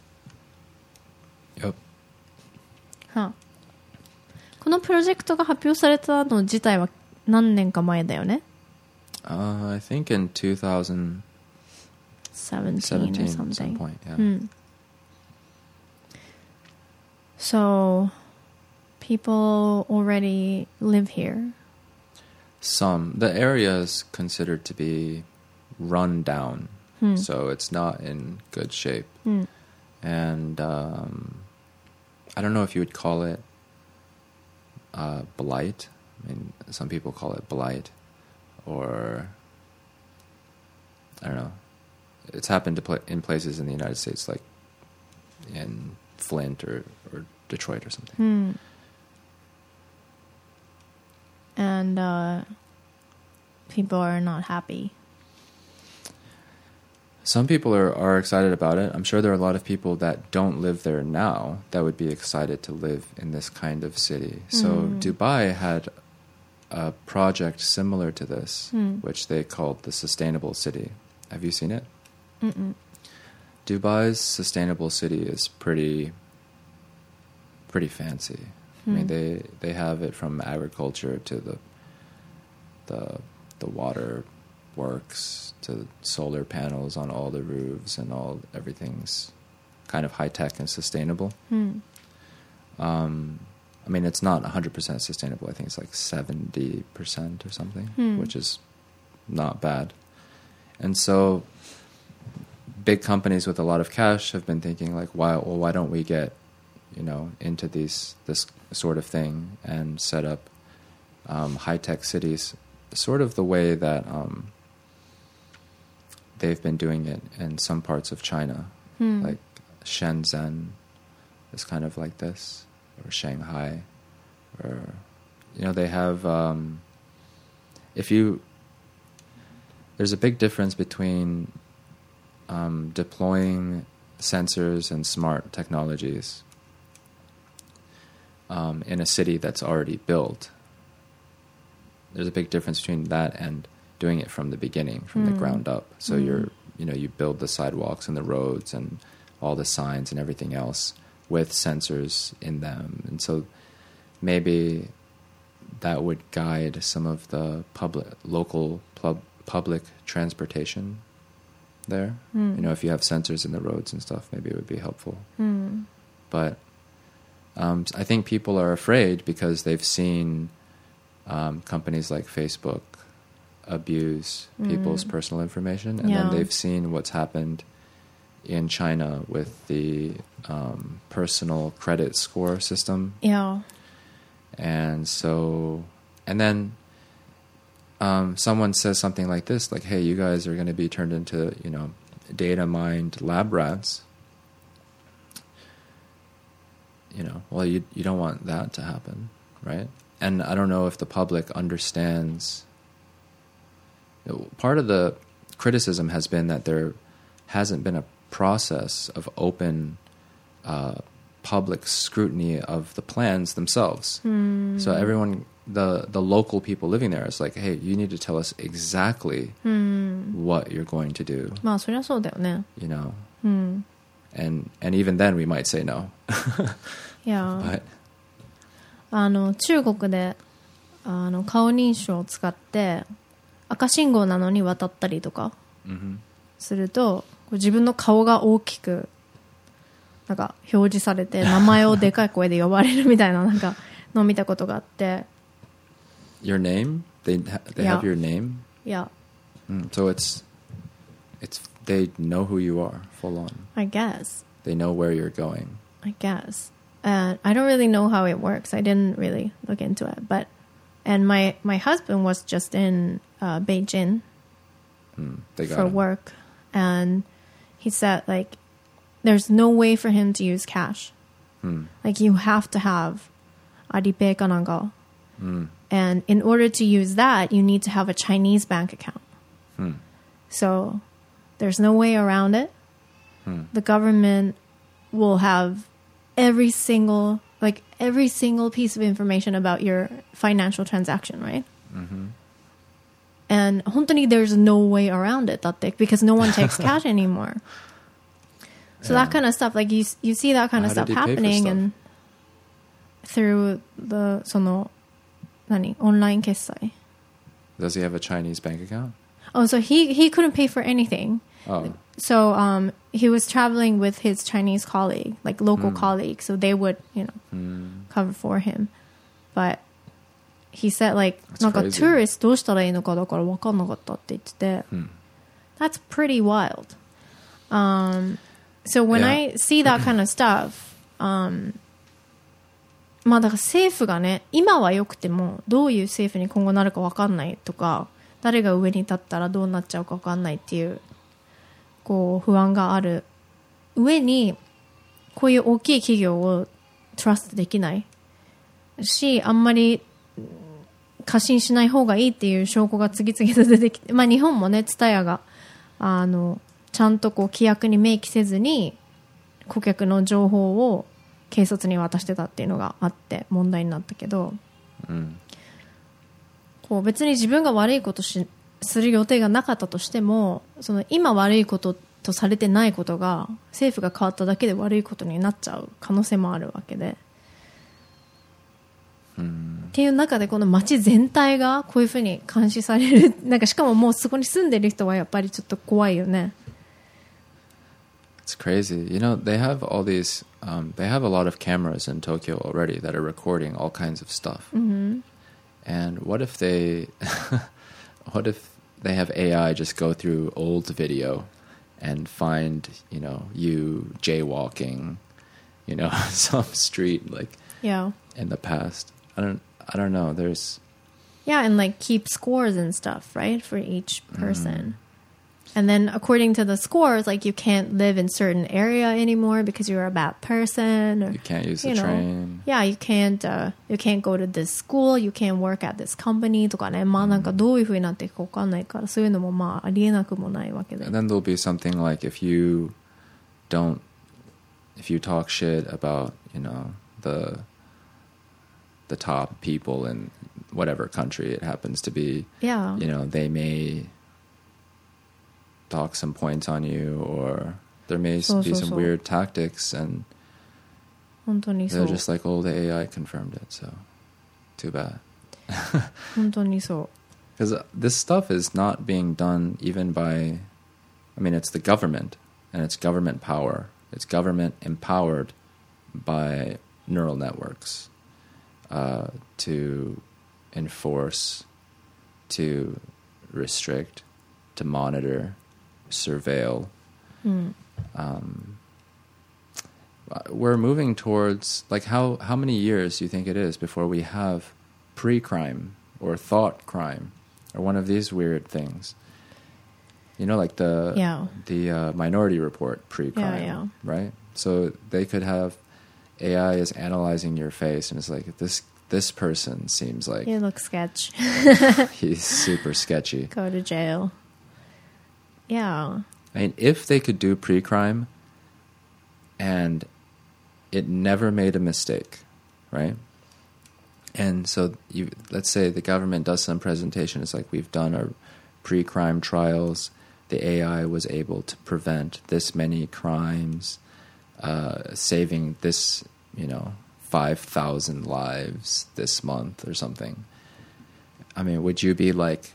Yep. はあ、このプロジェクトが発表されたの自体は何年か前だよね。 Uh, I think in twenty seventeen or at something. some point, yeah. うん。So, people already live here? Some. The area is considered to be run down, Hmm. so it's not in good shape. Hmm. And um, I don't know if you would call it uh, blight. I mean, some people call it blight, or I don't know. It's happened to pla- in places in the United States, like in Flint or, or Detroit or something. Hmm. And uh, people are not happy. Some people are, are excited about it. I'm sure there are a lot of people that don't live there now that would be excited to live in this kind of city. So Mm. Dubai had a project similar to this, Mm. which they called the Sustainable City. Have you seen it? Mm-mm. Dubai's Sustainable City is pretty, pretty fancy. I mean, Mm. they, they have it from agriculture to the the the water works to solar panels on all the roofs and all everything's kind of high tech and sustainable. Mm. Um, I mean, it's not one hundred percent sustainable. I think it's like seventy percent or something, mm. which is not bad. And so big companies with a lot of cash have been thinking like, why, well, why don't we get, you know, into these, this sort of thing and set up um, high-tech cities, sort of the way that um, they've been doing it in some parts of China, mm. like Shenzhen is kind of like this, or Shanghai, or, you know, they have, um, if you, there's a big difference between um, deploying sensors and smart technologies um, in a city that's already built. There's a big difference between that and doing it from the beginning, from mm. the ground up. So mm. you're, you know, you build the sidewalks and the roads and all the signs and everything else with sensors in them. And so maybe that would guide some of the public, local pub, public transportation there. Mm. You know, if you have sensors in the roads and stuff, maybe it would be helpful. Mm. But um, I think people are afraid because they've seen um, companies like Facebook abuse mm. people's personal information, and yeah. then they've seen what's happened in China with the um, personal credit score system. Yeah. And so, and then um, someone says something like this, like, hey, you guys are going to be turned into, you know, data mined lab rats. You know, well, you you don't want that to happen, right? And I don't know if the public understands. You know, part of the criticism has been that there hasn't been a process of open uh, public scrutiny of the plans themselves. Mm. So everyone, the the local people living there, is like, hey, you need to tell us exactly mm. what you're going to do. まあそりゃそうだよね。 You know, mm. and and even then we might say no. Yeah. But あの中国であの顔認証を使って赤信号なのに渡ったりとかすると、自分の顔が大きくなんか表示されて名前をでかい声で呼ばれるみたいななんかのを見たことがあって。 Your name? They ha- they Yeah. have your name? Yeah. Mm, so it's it's they know who you are full on. I guess. They know where you're going. I guess. And I don't really know how it works. I didn't really look into it, but and my my husband was just in uh, Beijing Mm, they got for him. work, and he said like there's no way for him to use cash. Mm. Like you have to have Alipayかなんか. Mm. And in order to use that, you need to have a Chinese bank account. Mm. So there's no way around it. Mm. The government will have every single, like every single piece of information about your financial transaction, right? Mm-hmm. And 本当に there's no way around it だって because no one takes cash anymore. So Yeah. that kind of stuff, like you you see that kind of How stuff did he pay for happening stuff? and through the その何オンライン決済. Does he have a Chinese bank account? Oh, so he he couldn't pay for anything. Oh. So um, he was traveling with his Chinese colleague, like local Mm. colleague, so they would, you know, Mm. cover for him. But he said like, That's なんか crazy. tourist どうしたらいいのかだから分かんなかったって言ってて、 Mm. That's pretty wild. Um, so when Yeah. I see that kind of stuff, um, まあだから政府がね、今は良くてもどういう政府に今後なるか分かんないとか、誰が上に立ったらどうなっちゃうか分かんないっていうこう不安がある上に、こういう大きい企業をトラストできないし、あんまり過信しない方がいいっていう証拠が次々と出てきて、まあ日本もね、TSUTAYAがあのちゃんとこう規約に明記せずに顧客の情報を警察に渡してたっていうのがあって問題になったけど、 Mm. こう別に自分が悪いことしする予定がなかったとしても、その今悪いこととされてないことが政府が変わっただけで悪いことになっちゃう可能性もあるわけで、 Mm. っていう中でこの街全体がこういうふうに監視されるなんかしかももうそこに住んでる人はやっぱりちょっと怖いよね。 It's crazy. You know, they have all these, um, they have a lot of cameras in Tokyo already that are recording all kinds of stuff. Mm-hmm. And what if they, what if they have A I just go through old video and find, you know, you jaywalking, you know, some street like Yeah. in the past. I don't, I don't know. There's, Yeah, and like keep scores and stuff, right, for each person. And then according to the scores, like you can't live in certain area anymore because you're a bad person. Or, you can't use the you know, train. Yeah, you can't, uh, you can't go to this school, you can't work at this company とかね。まあなんかどういう風になっていくかわかんないから、そういうのもまあありえなくもないわけで。 And then there'll be something like if you don't, if you talk shit about, you know, the the top people in whatever country it happens to be, Yeah. you know, they may talk some points on you, or there may So, be so, some so. weird tactics, and 本当にそう they're just like, oh, the A I confirmed it, so too bad. 本当にそう Because this stuff is not being done even by, I mean, it's the government, and it's government power. It's government empowered by neural networks uh, to enforce, to restrict, to monitor, surveil. うん Um, we're moving towards, like, how, how many years do you think it is before we have pre-crime or thought crime or one of these weird things? You know, like the Yeah. the uh, Minority Report pre-crime, Yeah, yeah. right? So they could have A I is analyzing your face and it's like, this this person seems like You look sketch. he's super sketchy. Go to jail. Yeah. I mean, if they could do pre-crime and it never made a mistake, right? And so you, let's say the government does some presentation. It's like, we've done our pre-crime trials. The A I was able to prevent this many crimes, uh, saving this, you know, five thousand lives this month or something. I mean, would you be like,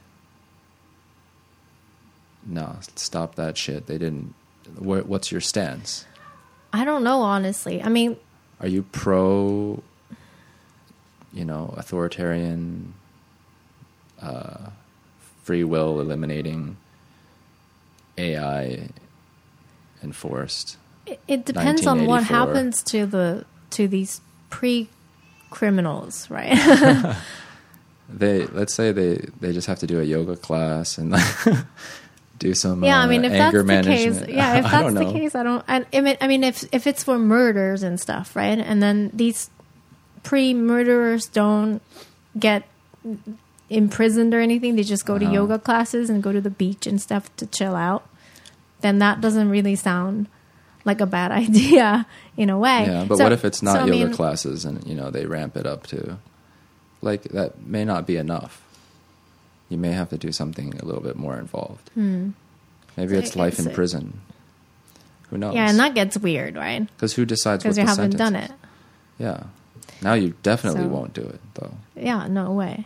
no, stop that shit? They didn't. What, what's your stance? I don't know, honestly. I mean, Are you pro, you know, authoritarian, uh, free will eliminating, A I enforced? it, it depends on what nineteen eighty-four. happens to the to these pre-criminals, right? They, let's say they, they just have to do a yoga class and do some Yeah, uh, I mean, if that's anger the management. case, yeah, if I that's don't the know. case, I don't. I, I mean, I mean, if if it's for murders and stuff, right? And then these pre-murderers don't get imprisoned or anything; they just go to Uh-huh. yoga classes and go to the beach and stuff to chill out. Then that doesn't really sound like a bad idea in a way. Yeah, but So- what if it's not so, I yoga mean, classes and, you know, they ramp it up to, like, that may not be enough. You may have to do something a little bit more involved. Hmm. Maybe So it's life it's in a- prison. Who knows? Yeah, and that gets weird, right? Because who decides what Because you the haven't sentence done is? it. Yeah. Now you definitely So- won't do it, though. Yeah, no way.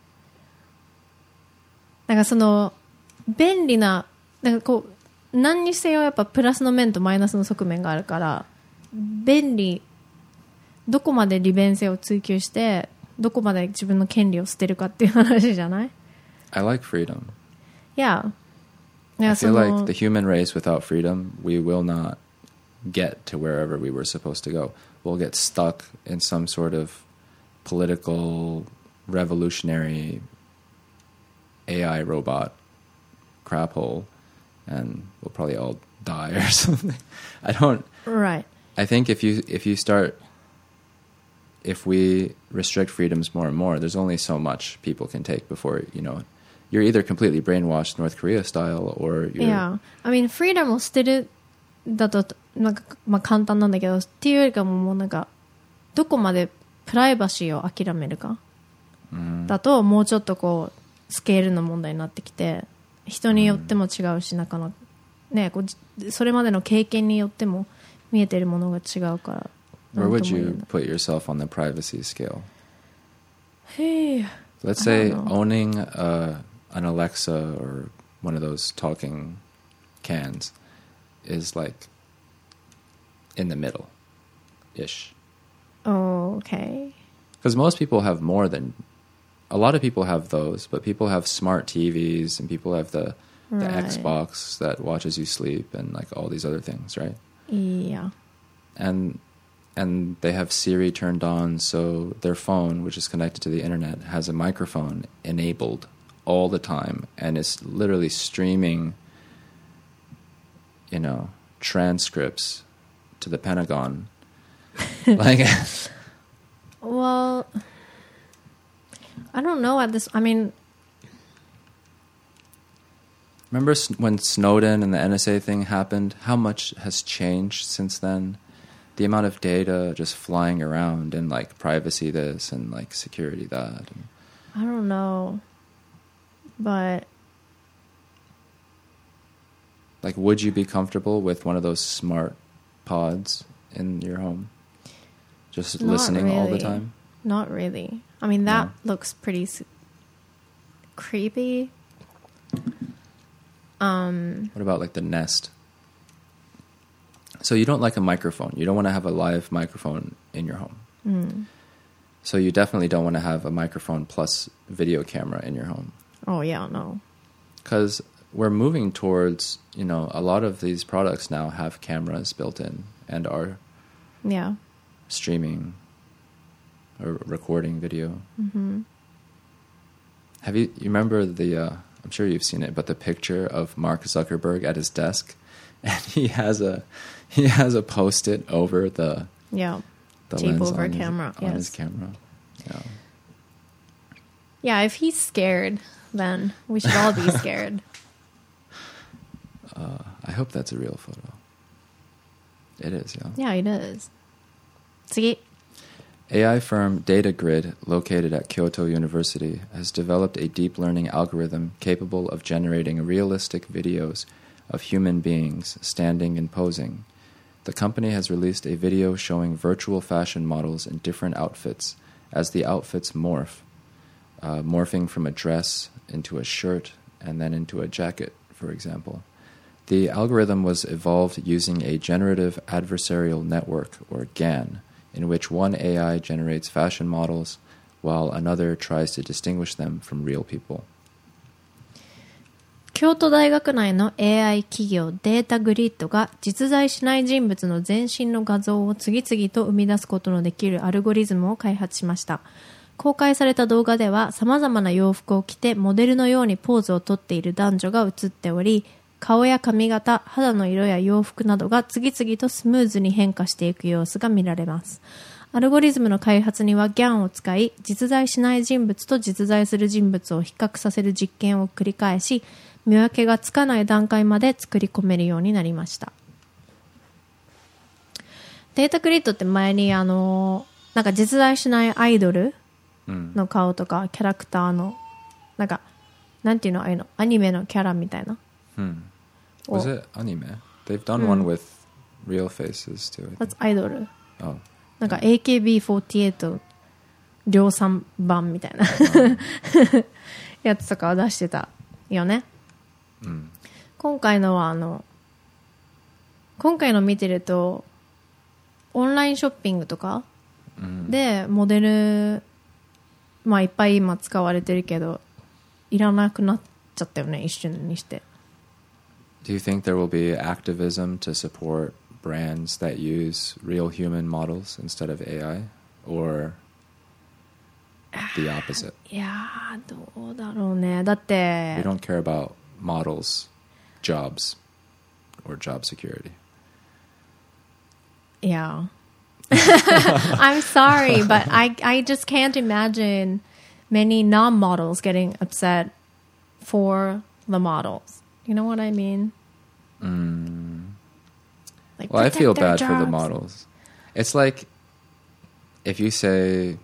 なんかその便利な、なんかこう何にせよやっぱプラスの面とマイナスの側面があるから、便利、どこまで利便性を追求してどこまで自分の権利を捨てるかっていう話じゃない？ I like freedom. Yeah. I いや feel その like the human race without freedom, we will not get to wherever we were supposed to go. We'll get stuck in some sort of political, revolutionary A I robot crap hole, and we'll probably all die or something. I don't. Right. I think if you if you start, if we restrict freedoms more and more, there's only so much people can take before, you know, you're either completely brainwashed North Korea style or you're. Yeah. I mean, freedom を捨てるだとなんかまあ簡単なんだけど、っていうよりかももうなんかどこまでプライバシーを諦めるか、 うん、 だともうちょっとこうスケールの問題になってきて、人によっても違うし、なかなかね、こうそれまでの経験によっても見えてるものが違うから。 Where would you put yourself on the privacy scale? Hey. Let's I say don't know. owning uh, an Alexa or one of those talking cans is like in the middle-ish. Oh, okay. Because most people have more than... A lot of people have those, but people have smart T Vs and people have the, the Right. Xbox that watches you sleep and like all these other things, right? Yeah. And and they have Siri turned on, so their phone, which is connected to the internet, has a microphone enabled all the time and is literally streaming, you know, transcripts to the Pentagon. Like, Well, I don't know at this. I mean, remember s- when Snowden and the N S A thing happened? How much has changed since then? The amount of data just flying around and like privacy this and like security that. And I don't know. But like, would you be comfortable with one of those smart pods in your home? Just Not listening all the really. time? not really. I mean, that No. looks pretty s- creepy. Um, What about like the Nest? So you don't like a microphone. You don't want to have a live microphone in your home. mm. So you definitely don't want to have a microphone plus video camera in your home. Oh, yeah, no. Because we're moving towards, you know, a lot of these products now have cameras built in and are Yeah. streaming or recording video. Mm-hmm. Have you, you remember the, uh, I'm sure you've seen it, but the picture of Mark Zuckerberg at his desk, and he has a, he has a Post-it over the, Yeah. the Tape lens over on, camera, his, on his yes. camera. Yeah. Yeah, if he's scared, then we should all be scared. Uh, I hope that's a real photo. It is, yeah. Yeah, he does. See? A I firm DataGrid, located at Kyoto University, has developed a deep learning algorithm capable of generating realistic videos of human beings standing and posing. The company has released a video showing virtual fashion models in different outfits as the outfits morph, uh, morphing from a dress into a shirt and then into a jacket, for example. The algorithm was evolved using a generative adversarial network, or GAN, in which one A I generates fashion models while another tries to distinguish them from real people. 京都大学内の エーアイ 企業データグリッドが実在しない人物の全身の画像を次々と生み出すことのできるアルゴリズムを開発しました。公開された動画では様々な洋服を着てモデルのようにポーズをとっている男女が映っており、顔や髪型、肌の色や洋服などが次々とスムーズに変化していく様子が見られます。アルゴリズムの開発には ギャン を使い、実在しない人物と実在する人物を比較させる実験を繰り返し、見分けがつかない段階まで作り込めるようになりました。データグリッドって前にあの、なんか実在しないアイドルの顔とか、キャラクターの、なんか、なんていうのああいうの、アニメのキャラみたいな。 Hmm. Was it anime? They've done one with real faces too. I think. That's アイドル。 Oh. なんか エーケービーフォーティーエイト 量産版みたいなやつとかを出してたよね。 Mm. 今回のはあの今回の見てるとオンラインショッピングとか Mm. でモデルまあいっぱい今使われてるけどいらなくなっちゃったよね、一瞬にして。 Do you think there will be activism to support brands that use real human models instead of A I, or the opposite? いやーどうだろうね。だって We don't care about models, jobs, or job security. Yeah. I'm sorry, but I I just can't imagine many non-models getting upset for the models. You know what I mean? Mm. Like, Well, I protect feel their bad for the jobs. models. It's like if you say,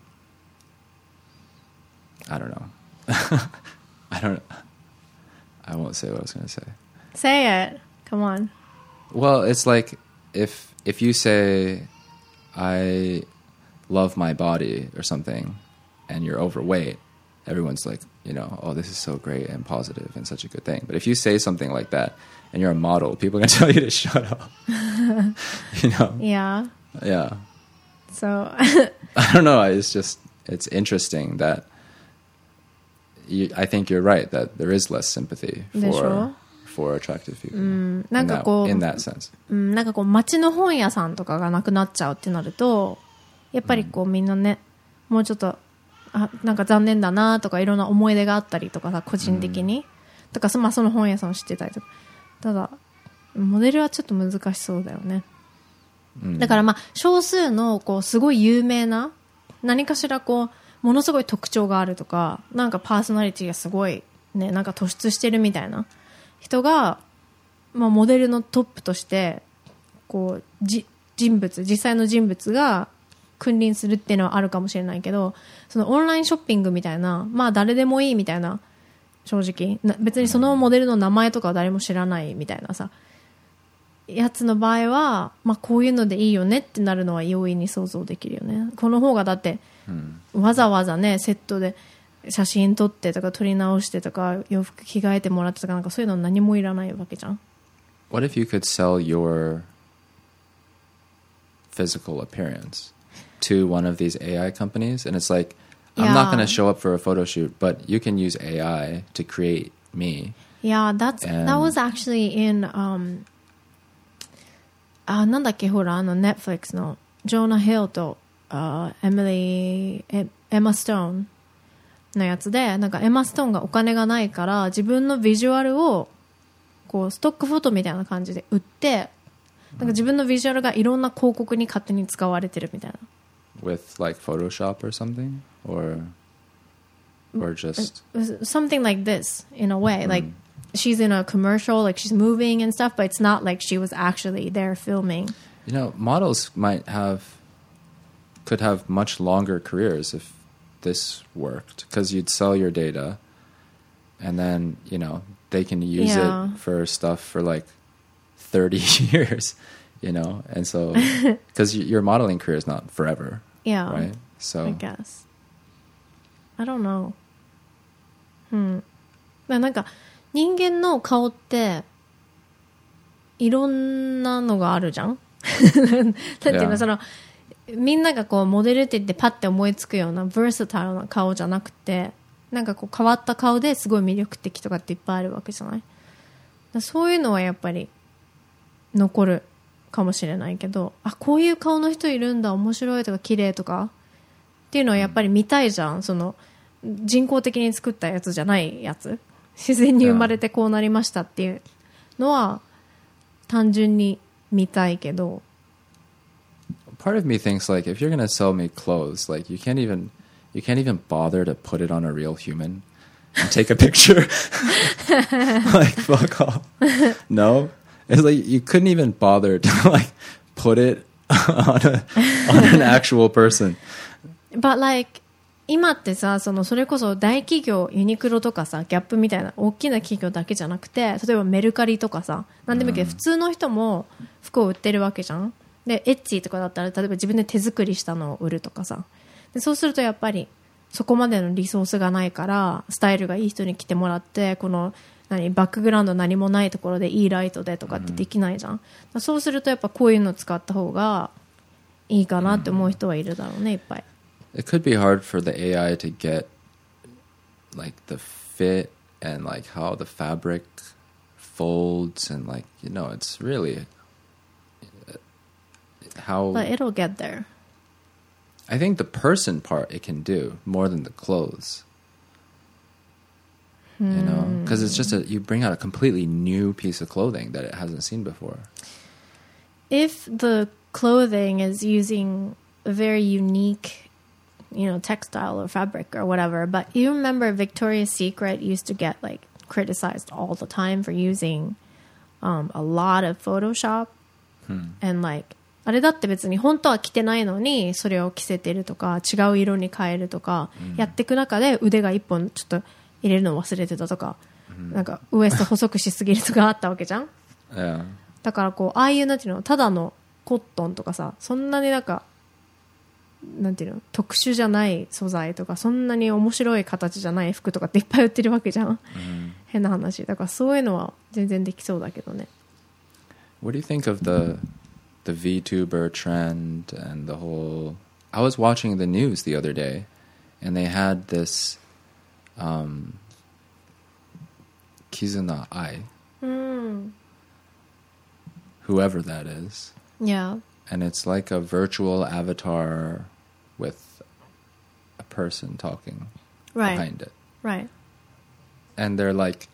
I don't know. I don't I won't say what I was going to say. Say it. Come on. Well, it's like if if you say I love my body or something, and you're overweight, everyone's like, you know, oh, this is so great and positive and such a good thing. But if you say something like that and you're a model, people are going to tell you to shut up. You know? Yeah. Yeah. So I don't know. It's just, it's interesting that you, I think you're right that there is less sympathy でしょ for, for attractive people うん、な in んか that, こう in that sense. うん、なんかこう街の本屋さんとかがなくなっちゃうってなるとやっぱりこうみんなねもうちょっとあなんか残念だなとかいろんな思い出があったりとかさ個人的に、とかそ、まあ、その本屋さんを知ってたりとかただモデルはちょっと難しそうだよね、うん、だからまあ少数のこうすごい有名な何かしらこうものすごい特徴があるとかなんかパーソナリティがすごいねなんか突出してるみたいな人が、まあ、モデルのトップとしてこうじ人物実際の人物が君臨するっていうのはあるかもしれないけどそのオンラインショッピングみたいなまあ誰でもいいみたいな正直な別にそのモデルの名前とかは誰も知らないみたいなさやつの場合は、まあ、こういうのでいいよねってなるのは容易に想像できるよね。この方がだって、うん、わざわざねセットで写真撮ってとか撮り直してとか洋服着替えてもらってとかなんかそういうの何もいらないわけじゃん。 What if you could sell your physical appearance to one of these A I companies and it's like I'm yeah. not going to show up for a photo shoot but you can use A I to create me. Yeah, that's that was actually in um あなんだっけほらあの Netflix のジョーナ・ヒルとあエミリーエマ・ストーンのやつでなんかエマ・ストーンがお金がないから自分のビジュアルをこうストックフォトみたいな感じで売ってなんか自分のビジュアルがいろんな広告に勝手に使われてるみたいな With like Photoshop or something or or just something like this in a way、mm. like she's in a commercial like she's moving and stuff but it's not like she was actually there filming. You know models might have could have much longer careers if this worked because you'd sell your data and then you know they can use yeah. it for stuff for like thirty years you know and so because your modeling career is not forever yeah right so I guess I don't know うんなんか人間の顔っていろんなのがあるじゃんなんていうの、そのみんながこうモデルって言ってパッて思いつくようなバーサタイルな顔じゃなくてなんかこう変わった顔ですごい魅力的とかっていっぱいあるわけじゃない。だそういうのはやっぱり残るかもしれないけどあこういう顔の人いるんだ面白いとか綺麗とかっていうのはやっぱり見たいじゃん。その人工的に作ったやつじゃないやつ自然に生まれてこうなりましたっていうのは単純に見たいけど Part of me thinks like if you're gonna sell me clothes like you can't even you can't even bother to put it on a real human and take a picture like fuck off no it's like you couldn't even bother to like put it on a on an actual person but like今ってさそのそれこそ大企業ユニクロとかさギャップみたいな大きな企業だけじゃなくて例えばメルカリとかさ何でもいいけど、うん、普通の人も服を売ってるわけじゃん。でエッチとかだったら例えば自分で手作りしたのを売るとかさでそうするとやっぱりそこまでのリソースがないからスタイルがいい人に来てもらってこの何バックグラウンド何もないところでいいライトでとかってできないじゃん、うん、そうするとやっぱこういうのを使った方がいいかなって思う人はいるだろうねいっぱい。 It could be hard for the A I to get like the fit and like how the fabric folds and like you know it's really how But it'll get there. I think the person part it can do more than the clothes. Hmm. You know, because it's just a you bring out a completely new piece of clothing that it hasn't seen before. If the clothing is using a very unique you know, textile or fabric or whatever. But you remember Victoria's Secret used to get like criticized all the time for using um, a lot of Photoshop hmm. and like あれだって別に本当は着てないのにそれを着せてるとか違う色に変えるとか、うん、やっていく中で腕が一本ちょっと入れるの忘れてたとか、うん、なんかウエスト細くしすぎるとかあったわけじゃん、 yeah. だからこうああいうなんていうのただのコットンとかさそんなになんかなんていうの、特殊じゃない素材とかそんなに面白い形じゃない服とかっていっぱい売ってるわけじゃん、うん、変な話だからそういうのは全然できそうだけどね。 What do you think of the the VTuber trend and the whole I was watching the news the other day and they had this um Kizuna Ai, mm. whoever that is. Yeah. And it's like a virtual avatar with a person talking right. behind it. Right. And they're like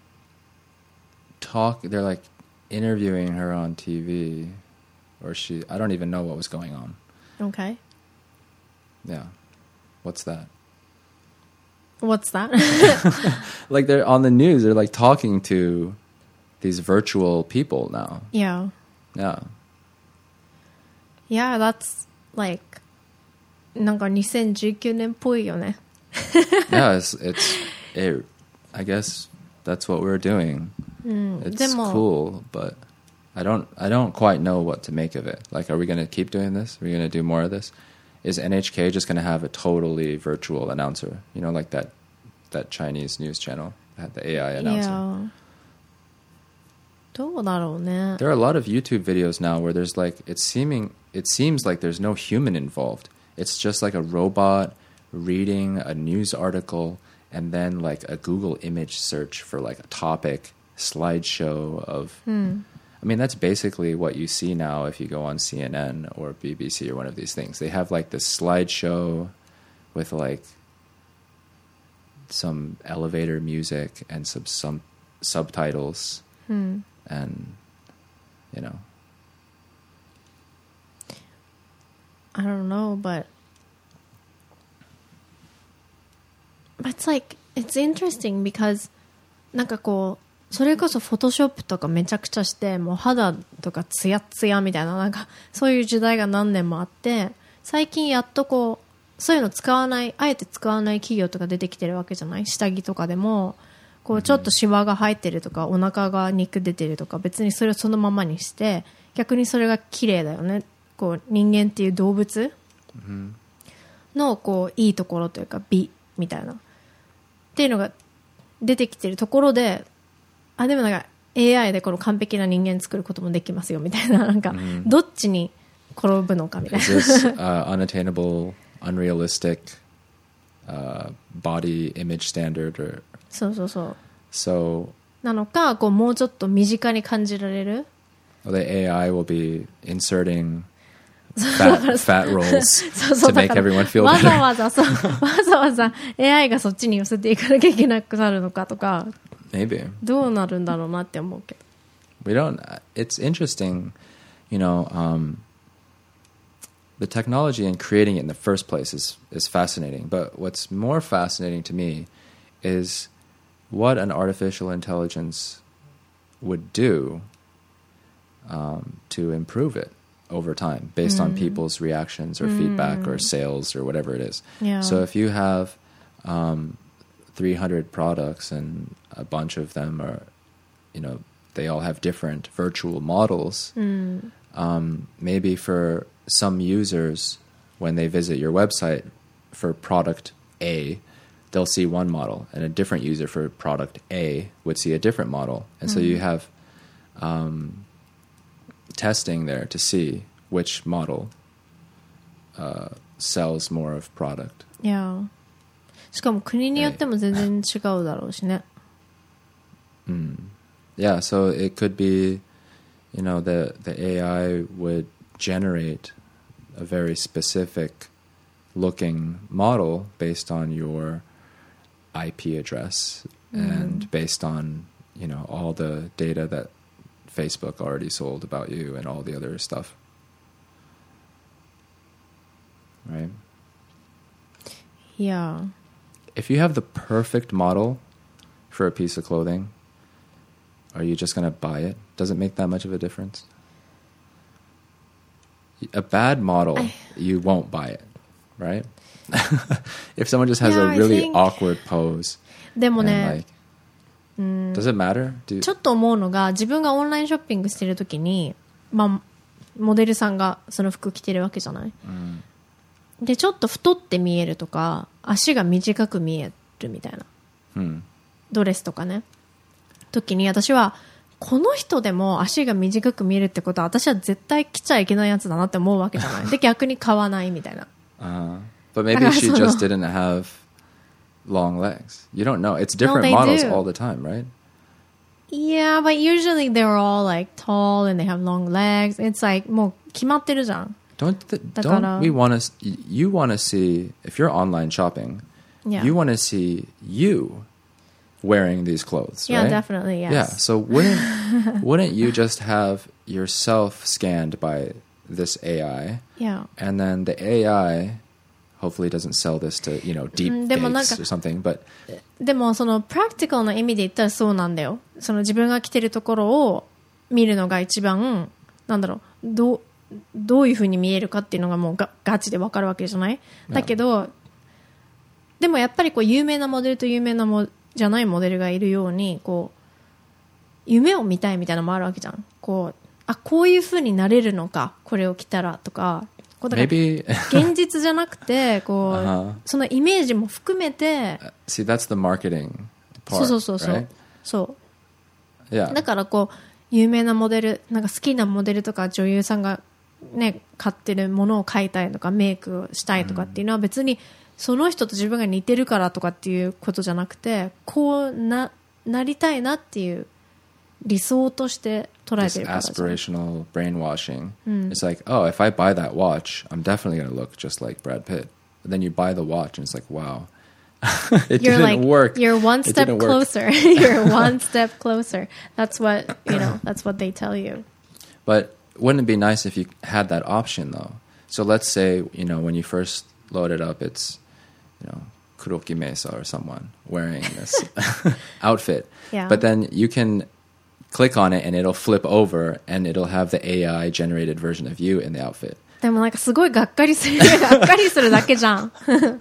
talk they're like interviewing her on T V or she I don't even know what was going on. Okay. Yeah. What's that? What's that? Like they're on the news, they're like talking to these virtual people now. Yeah. Yeah. Yeah, that's like なんかにせんじゅうきゅうねんっぽいよね。 Yeah, it's, it's it, I guess that's what we're doing. Mm, it's cool, but I don't I don't quite know what to make of it. Like, are we going to keep doing this? Are we going to do more of this? Is N H K just going to have a totally virtual announcer? You know, like that that Chinese news channel that had the A I announcer. Yeah. どうだろうね。 There are a lot of YouTube videos now where there's like it's seeming it seems like there's no human involved. It's just like a robot reading a news article and then like a Google image search for like a topic, slideshow of hmm. I mean, that's basically what you see now if you go on C N N or B B C or one of these things. They have like this slideshow with like some elevator music and some, some subtitles hmm. and, you know. I don't know, but it's like, it's interesting because なんかこうそれこそフォトショップとかめちゃくちゃしてもう肌とかツヤツヤみたいななんかそういう時代が何年もあって最近やっとこうそういうの使わないあえて使わない企業とか出てきてるわけじゃない。下着とかでもこうちょっとシワが入ってるとかお腹が肉出てるとか別にそれをそのままにして逆にそれが綺麗だよね。こう人間っていう動物のこういいところというか美みたいなっていうのが出てきてるところであでもなんか エーアイ でこの完璧な人間作ることもできますよみたいななんかどっちに転ぶのかみたいな Is this、uh, unattainable, unrealistic、uh, body image standard or そうそうそう So なのかこうもうちょっと身近に感じられる well, theエーアイ will be inserting fat, fat rolls そうそう to make everyone feel わ better ざわざそうわざわざ エーアイ がそっちに寄せていかなきゃいけなくなるのかとか Maybe どうなるんだろうなって思うけど We don't it's interesting you know um, the technology and creating it in the first place is, is fascinating but what's more fascinating to me is what an artificial intelligence would do um, to improve it over time based mm. on people's reactions or mm. feedback or sales or whatever it is. Yeah. So if you have um, three hundred products and a bunch of them are, you know, they all have different virtual models, mm. um, maybe for some users when they visit your website for product A, they'll see one model and a different user for product A would see a different model. And mm. so you have um, testing there to see which model uh, sells more of product. Yeah. しかも国によっても全然違うだろうしね。 Mm. Yeah, so it could be, you know, the, the A I would generate a very specific looking model based on your I P address mm. and based on, you know, all the data that Facebook already sold about you and all the other stuff. Right? Yeah. If you have the perfect model for a piece of clothing, are you just going to buy it? Does it make that much of a difference? A bad model, I... you won't buy it, right? If someone just has yeah, a really think... awkward pose. でもね、 like, Does it matter? Do... ちょっと思うのが自分がオンラインショッピングしてるときに、まあ、モデルさんがその服着てるわけじゃない、 うん、 でちょっと太って見えるとか足が短く見えるみたいな、 うん、 ドレスとかね時に私はこの人でも足が短く見えるってことは私は絶対着ちゃいけないやつだなって思うわけじゃないで逆に買わないみたいな、 uh, But maybe she just didn't have long legs. You don't know. It's different no, models do. all the time, right? Yeah, but usually they're all like tall and they have long legs. It's like もう決まってるじゃん。 Don't the, don't we want to? You want to see if you're online shopping. Yeah. You want to see you wearing these clothes, yeah, right? Definitely, yes. Yeah. So wouldn't wouldn't you just have yourself scanned by this A I? Yeah. And then the A I hopefully doesn't sell this to, you know, deep fakes or something, but でもそのプラクティカルな意味で言ったらそうなんだよ。その自分が着てるところを見るのが一番なんだろう、どうどういう風に見えるかっていうのがもうがガチで分かるわけじゃない？だけどでもやっぱりこう有名なモデルと有名なもじゃないモデルがいるようにこう夢を見たいみたいなのもあるわけじゃん。こうあこういう風になれるのかこれを着たらとか。こうだから現実じゃなくてこう、uh-huh. そのイメージも含めて See, that's the marketing part, そうそうそうそう、right? そう、 yeah. だからこう有名なモデルなんか好きなモデルとか女優さんがね買ってるものを買いたいとかメイクをしたいとかっていうのは別にその人と自分が似てるからとかっていうことじゃなくてこう な, なりたいなっていう理想として捉えてるからじゃん。 This aspirational brainwashing、mm. It's like, oh, if I buy that watch I'm definitely going to look just like Brad Pitt. But then you buy the watch and it's like, wow, it you're didn't like, work. You're one step closer. You're one step closer. That's what, you know, that's what they tell you. But wouldn't it be nice if you had that option though? So let's say, you know, when you first load it up, it's, you know, Kuroki Mesa or someone wearing this outfit. Yeah. But then you can click on it and it'll flip over and it'll have the A I generated version of you in the outfit. でもなんかすごいがっかりするがっかりするだけじゃん。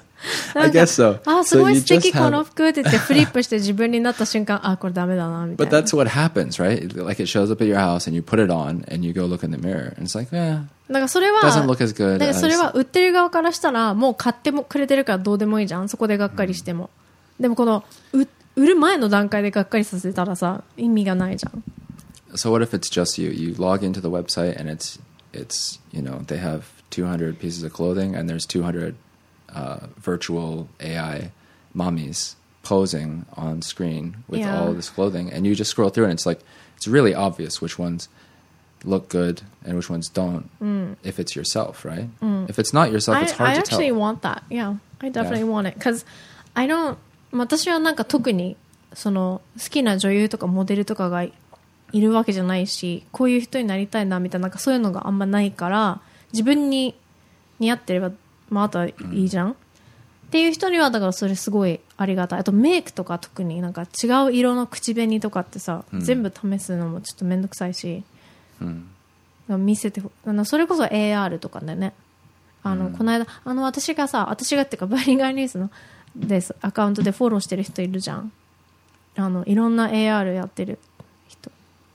I guess so. あすごい素敵この服って言ってフリップして自分になった瞬間あこれダメだなみたいな。 But that's what happens, right? Like it shows up at your house and you put it on and you go look in the mirror and it's like, eh, だからそれは doesn't look as good. だからそれは売ってる側からしたらもう買ってもくれてるからどうでもいいじゃん。そこでがっかりしても。でもこの売る前の段階でがっかりさせたらさ意味がないじゃん。 So what if it's just you? You log into the website and it's it's you know they have two hundred pieces of clothing and there's two hundred uh, virtual A I mommies posing on screen with yeah. all of this clothing, and you just scroll through and it's like it's really obvious which ones look good and which ones don't. Mm. If it's yourself, right? Mm. If it's not yourself, I, it's hard I to actually tell. want that. Yeah, I definitely Yeah. want it because I don't. 私はなんか特にその好きな女優とかモデルとかがいるわけじゃないし、こういう人になりたいなみたいな、なんかそういうのがあんまないから、自分に似合ってればまああとはいいじゃん、うん、っていう人にはだからそれすごいありがたい。あとメイクとか特になんか違う色の口紅とかってさ、うん、全部試すのもちょっとめんどくさいし、うん、見せてあのそれこそ エーアール とかでね、あの、うん、この間あの私がさ私がっていうかバイリンガルニュースのですアカウントでフォローしてる人いるじゃん。あのいろんな エーアール やってる人。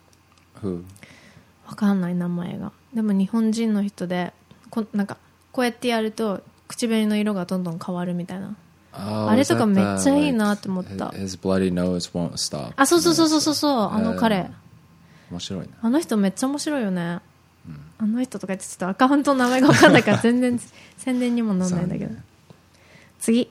わかんない名前が。でも日本人の人でこなんかこうやってやると口紅の色がどんどん変わるみたいな。Oh, あれとかめっちゃいいなって思った。 His bloody nose won't stop. あ、そうそうそうそうそう、あの彼。 面白いね。 あの人めっちゃ面白いよね。うん、あの人とか言ってちょっとアカウントの名前がわかんないから全然宣伝にもならないんだけど。次。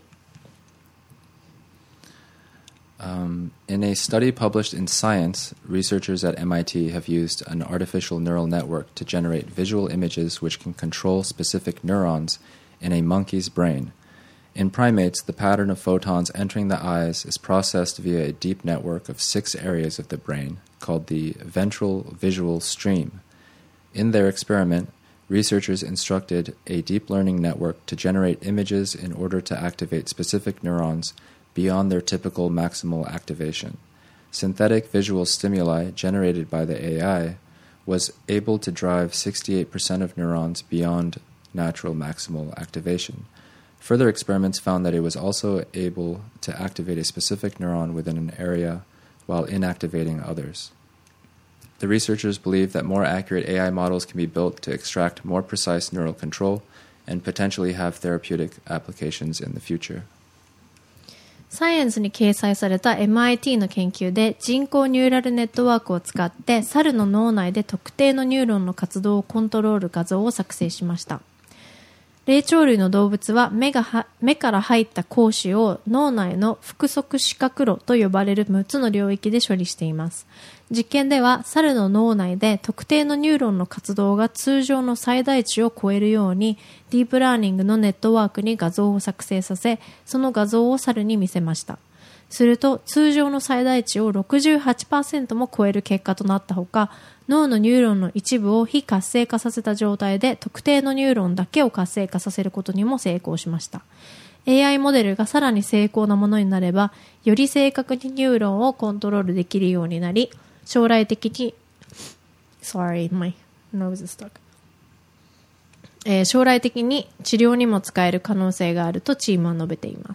Um, in a study published in Science, researchers at M I T have used an artificial neural network to generate visual images which can control specific neurons in a monkey's brain. In primates, the pattern of photons entering the eyes is processed via a deep network of six areas of the brain called the ventral visual stream. In their experiment, researchers instructed a deep learning network to generate images in order to activate specific neurons beyond their typical maximal activation. Synthetic visual stimuli generated by the A I was able to drive sixty-eight percent of neurons beyond natural maximal activation. Further experiments found that it was also able to activate a specific neuron within an area while inactivating others. The researchers believe that more accurate A I models can be built to extract more precise neural control and potentially have therapeutic applications in the future. サイエンスに掲載された エムアイティー の研究で人工ニューラルネットワークを使って猿の脳内で特定のニューロンの活動をコントロール画像を作成しました。霊長類の動物は 目がは目から入った光子を脳内の腹側視覚路と呼ばれるむっつの領域で処理しています。実験では猿の脳内で特定のニューロンの活動が通常の最大値を超えるようにディープラーニングのネットワークに画像を作成させ、その画像を猿に見せました。すると通常の最大値を ろくじゅうはちパーセント も超える結果となったほか、脳のニューロンの一部を非活性化させた状態で特定のニューロンだけを活性化させることにも成功しました。エーアイ モデルがさらに精巧なものになれば、より正確にニューロンをコントロールできるようになり、将来的に Sorry, my nose is stuck、えー、将来的に治療にも使える可能性があるとチームは述べています。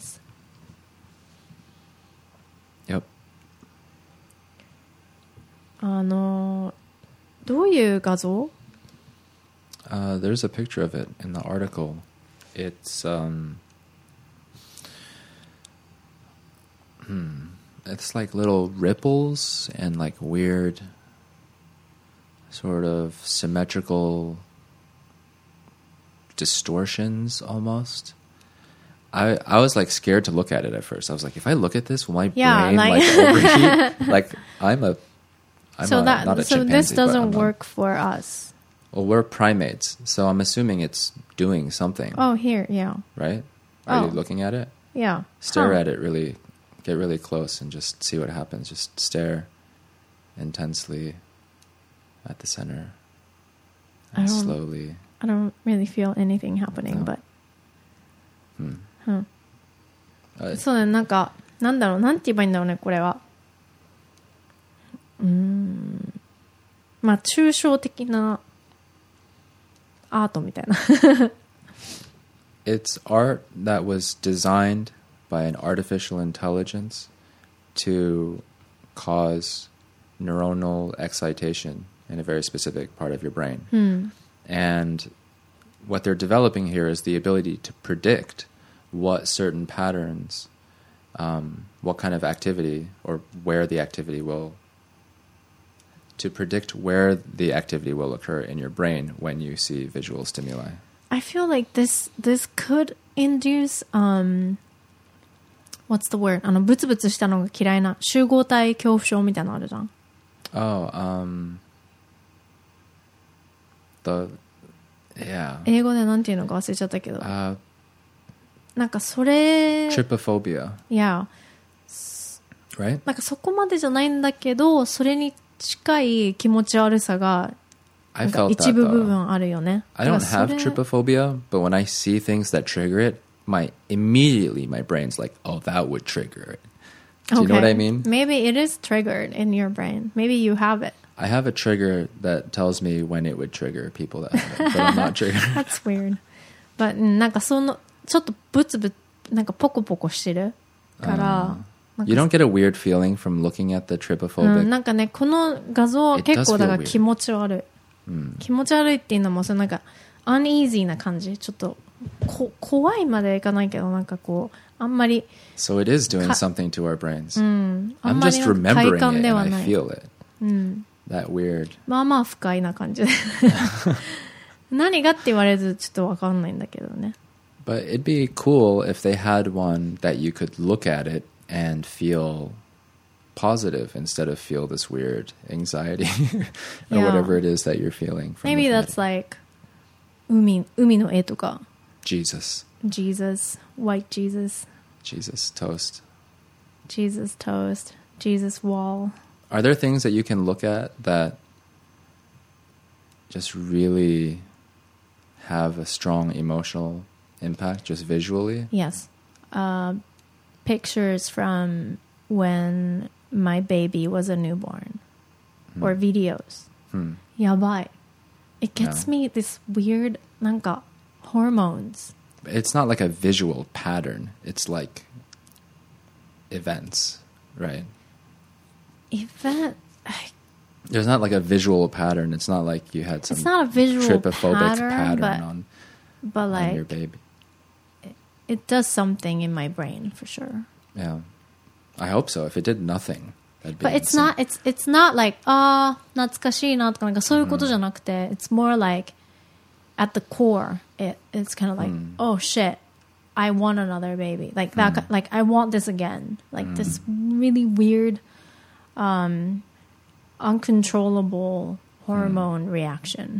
Yep. あのどういう画像？ Uh, there's a picture of it in the article. It's um, hmm, it's like little ripples and like weird, sort of symmetrical distortions almost. I I was like scared to look at it at first. I was like, if I look at this, will my Yeah, brain like- like, overheat? Like I'm a, I'm so a, that not a so chimpanzee, this but doesn't I'm a- work for us. Well, we're primates, so I'm assuming it's doing something, Oh, here, yeah, right? Are Oh. you looking at it? yeah. Stare Huh. at it really, get really close and just see what happens. Just stare intensely at the center I and don't- slowly. I don't really feel anything happening, No. but Hmm. huh. Uh, そうだね、なんかなんだろう、なんて言えばいいんだろうね、これは。うーん、まあ抽象的なアートみたいな。 It's art that was designed by an artificial intelligence to cause neuronal excitation in a very specific part of your brain. うん、 And what they're developing here is the ability to predict what certain patterns, um, what kind of activity, or where the activity will, to predict where the activity will occur in your brain when you see visual stimuli. I feel like this this could induce um what's the word? あのブツブツしたのが嫌いな集合体恐怖症みたいなのあるじゃん。 Oh, um, the, yeah, 英語でなんていうのか忘れちゃったけど、 uh, なんかそれ trypophobia, いや right? なんかそこまでじゃないんだけど、それに近い気持ち悪さが I なんか felt 一 that 部部 though. 分あるよね。 I don't だから have それ trypophobia, but when I see things that trigger it, my immediately my brain's like, oh, that would trigger it. Do you know what I mean? Maybe it is triggered in your brain. Maybe you have it. I have a trigger that tells me when it would trigger people that have it, but I'm not triggered. That's weird. But うんなんかそのちょっとブツブツなんかポコポコしてるから、なんか You don't get a weird feeling from looking at the う trypophobic. ん、なんかねこの画像は It does 結構だから feel weird. 気持ち悪い、気持ち悪いっていうのもそのなんか uneasy な感じ、ちょっとこ怖いまではいかないけど、なんかこうあんまり So it is doing Ka- something to our brains. あん I'm まり just なんか remembering 快感 it で and は I ない、 feel it. うん、 That weird. まあまあ不快な感じで何がって言われずちょっとわかんないんだけどね。 But it'd be cool if they had one that you could look at it and feel positive instead of feel this weird anxiety or Yeah. whatever it is that you're feeling. From Maybe looking at that's it. like 海, 海の絵とか Jesus. Jesus, white Jesus, Jesus toast. Jesus toast, Jesus wall. Are there things that you can look at that just really have a strong emotional impact just visually? Yes. Uh, pictures from when my baby was a newborn. Or videos. Hmm. やばい. It gets Yeah. me this weird なんか hormones. It's not like a visual pattern. It's like events, right? Event. There's not like a visual pattern. It's not like you had some It's not a visual trypophobic pattern, pattern but on. but on your like baby. it does something in my brain for sure. Yeah, I hope so. If it did nothing, that'd be But it's insane. not it's it's not like あー懐かしいなとかなんかそういうことじゃなくて、it's more like at the core it it's kind of like oh shit I want another baby like that like I want this again like this really weird um uncontrollable hormone reaction.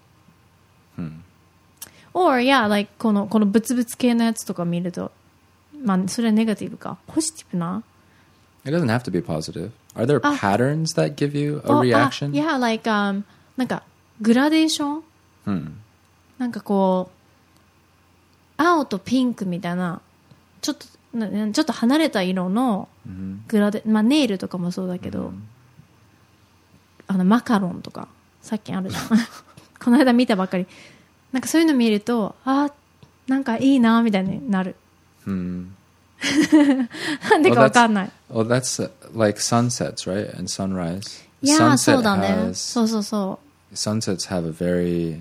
Or yeah like このこのブツブツ系のやつとか見るとまあそれはネガティブかポジティブな It doesn't have to be positive. Are there Ah. patterns that give you a Oh, reaction? ah, yeah, like um, なんかグラデーション、 Hmm. なんかこう青とピンクみたいなちょっとなちょっと離れた色のグラデ、まあネイルとかもそうだけど、あのマカロンとかさっきあるじゃん。この間見たばっかり。なんかそういうの見るとあなんかいいなみたいになる。 Hmm. なんでかわかんない。 Well, that's uh, like sunsets, right? And sunrise. いやーそうだね。 has そうそうそう。 sunsets have a very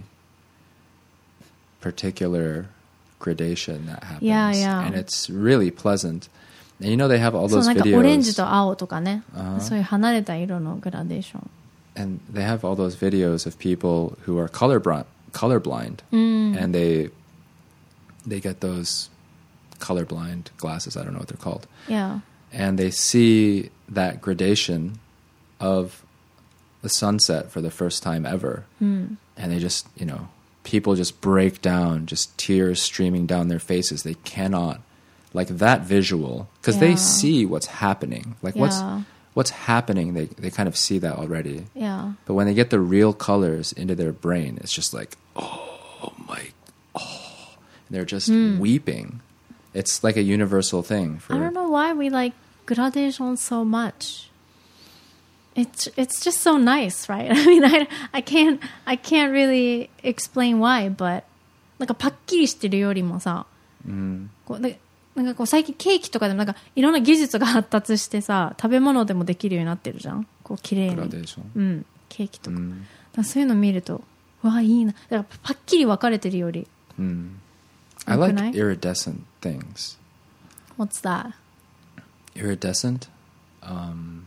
particular gradation that happens. Yeah, yeah. And it's really pleasant. And you know they have all そう those なんかオレンジ videos と青とかね、 あーそういう離れた色のグラデーション。 and they have all those videos of people who are colorblind colorblind うん and they they get those colorblind glasses, I don't know what they're called. Yeah. And they see that gradation of the sunset for the first time ever. Mm. And they just, you know, people just break down, just tears streaming down their faces. They cannot, like that visual, because Yeah. they see what's happening. Like what's Yeah. what's happening, they, they kind of see that already. Yeah. But when they get the real colors into their brain, it's just like, oh my, oh. And they're just weeping. It's like a universal thing. For, I don't know why we like gradation so much. It's it's just so nice, right? I mean, I I can't I can't really explain why, but なんかパッキリしてるよりもさ、こうでなんかこう最近ケーキとかでもなんかいろんな技術が発達してさ、食べ物でもできるようになってるじゃん。こう綺麗に。 グラデーション。 うん、ケーキとか。だからそういうの見ると、うわいいな。だからパッキリ分かれてるより。 I like Can I? iridescent things. What's that? Iridescent? Um,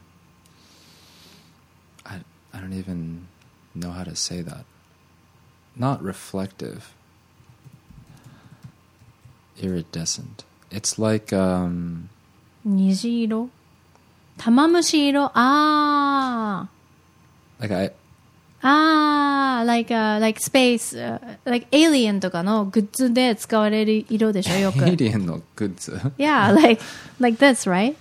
I, I don't even know how to say that. Not reflective. Iridescent. It's like, um, 虹色玉虫色あ like I, ーあー like, uh, like space、uh, like alien とかのグッズで使われる色でしょよく alien no goods. Yeah, like, like this, right?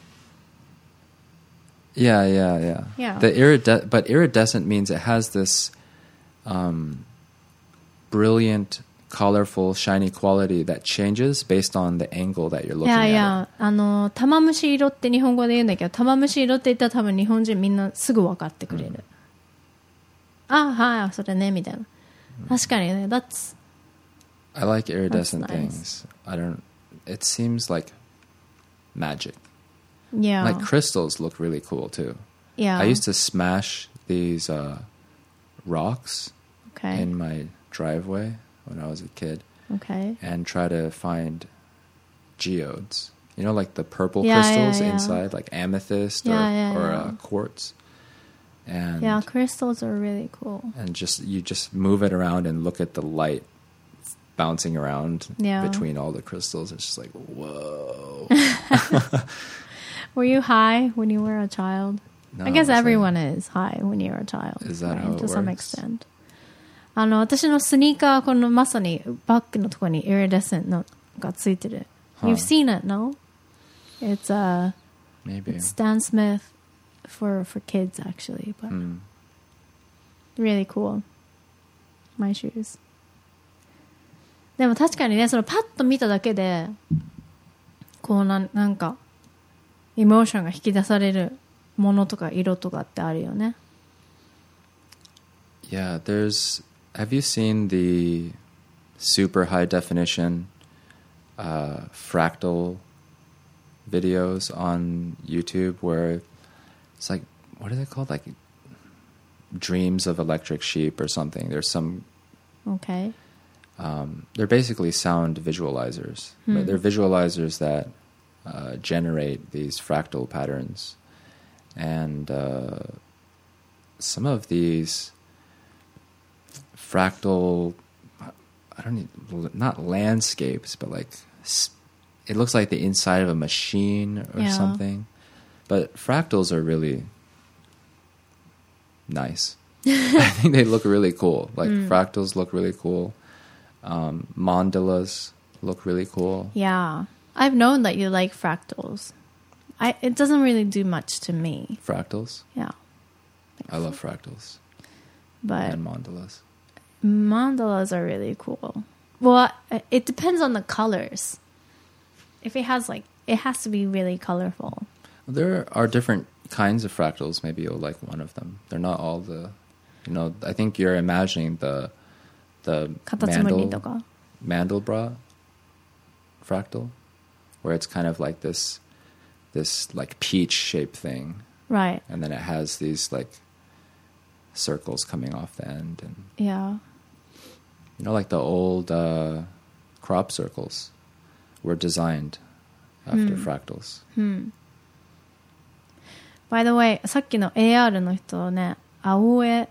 Yeah, yeah, yeah. Yeah. The iride- but iridescent means it has this um, brilliant, colorful, shiny quality that changes based on the angle that you're looking いや at い it. やあの玉虫色って日本語で言うんだけど玉虫色って言ったら多分日本人みんなすぐ分かってくれる、あはいそれねみたいな、確かにね that's I like iridescent That's nice. things. I don't. It seems like magic. yeah Like crystals look really cool too. yeah I used to smash these uh, rocks okay in my driveway when I was a kid okay and try to find geodes. You know, like the purple Yeah, crystals yeah, yeah. inside, like amethyst or, Yeah, yeah, or yeah. Uh, quartz. And yeah crystals are really cool and just you just move it around and look at the light bouncing around Yeah. between all the crystals. It's just like, whoa. Were you high when you were a child? No, I guess it's like- everyone is high when you're a child. Is that right? how it To some works? extent. あの、私のスニーカー、このまさにバッグのところに iridescent のがついてる。 Huh. You've seen it, no? It's uh, Maybe. Stan Smith for, for kids, actually. But Hmm. really cool. My shoes. でも確かにね、そのパッと見ただけで、こうなんなんか、エモーションが引き出されるものとか色とかってあるよね。 Yeah, there's. Have you seen the super high definition uh, fractal videos on YouTube where it's like, what are they called? Like Dreams of Electric Sheep or something. There's some Okay. um, they're basically sound visualizers. But they're visualizers that uh, generate these fractal patterns. And uh, some of these fractal, I don't need, not landscapes, but like it looks like the inside of a machine or Yeah. something. But fractals are really nice. I think they look really cool. Like fractals look really cool. Um, mandalas look really cool. Yeah. I've known that you like fractals. I it doesn't really do much to me. Fractals? Yeah. I love fractals But and mandalas. mandalas are really cool. Well, it depends on the colors. If it has like, it has to be really colorful. There are different kinds of fractals. Maybe you'll like one of them. They're not all the, you know, I think you're imagining the the Katatsumori mandel, とか Mandelbrot fractal, where it's kind of like this this like peach shaped thing, Right. and then it has these like circles coming off the end, and Yeah. you know, like the old uh, crop circles were designed after fractals. By the way, さっきの エーアール の人はね、青絵、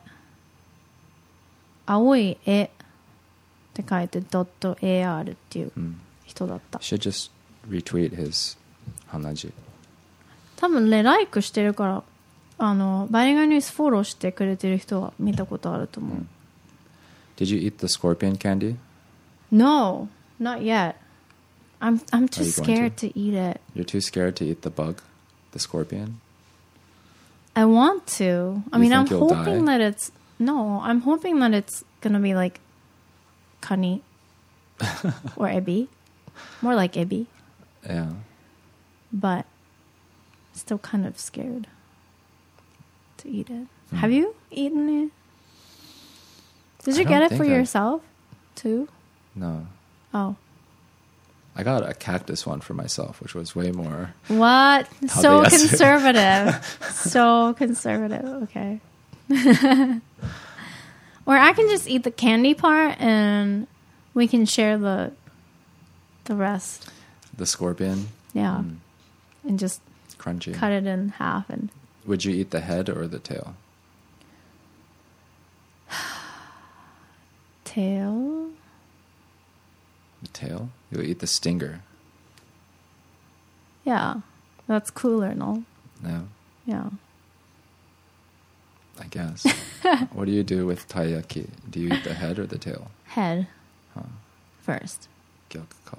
青い絵って書いてドット エーアール っていう人だった。 Should just retweet his hanaji. 多分ね、ライクしてるから、あの、バイリンガルニュースフォローしてくれてる人は見たことあると思う。 Did you eat the scorpion candy? No, not yet. I'm I'm too Are you going scared to? eat it. You're too scared to eat the bug, the scorpion? I want to. I You mean, think I'm you'll hoping die? that it's no. I'm hoping that it's gonna be like kani or ebi, more like ebi, Yeah. but still kind of scared to eat it. Have you eaten it? Did I you get don't it for think I- yourself too? No. Oh, I got a cactus one for myself, which was way more... what? So Tabeyasu. conservative. So conservative. Okay. Or I can just eat the candy part and we can share the the rest. The scorpion, Yeah. And just crunchy. cut it in half and Would you eat the head or the tail? tail. The tail? You'll eat the stinger. Yeah. That's cooler, no? No, Yeah. I guess. What do you do with taiyaki? Do you eat the head or the tail? Head first. Gyokuka.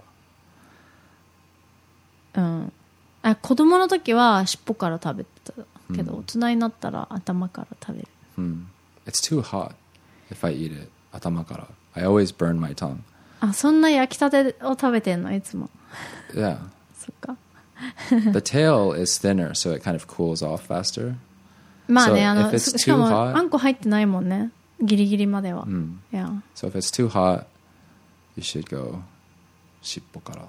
うん。あ、子供の時は尻尾から食べてたけど、大人になったら頭から食べる。 Hmm. It's too hot if I eat it. Atamakara. I always burn my tongue. あ、そんな焼きたてを食べてんのいつも。 Yeah. そっか。 The tail is thinner, so it kind of cools off faster. まあね、 So あの、 if it's しかも too hot- あんこ入ってないもんね。ギリギリまでは。 Mm. いや。 So if it's too hot, you should go shippokara.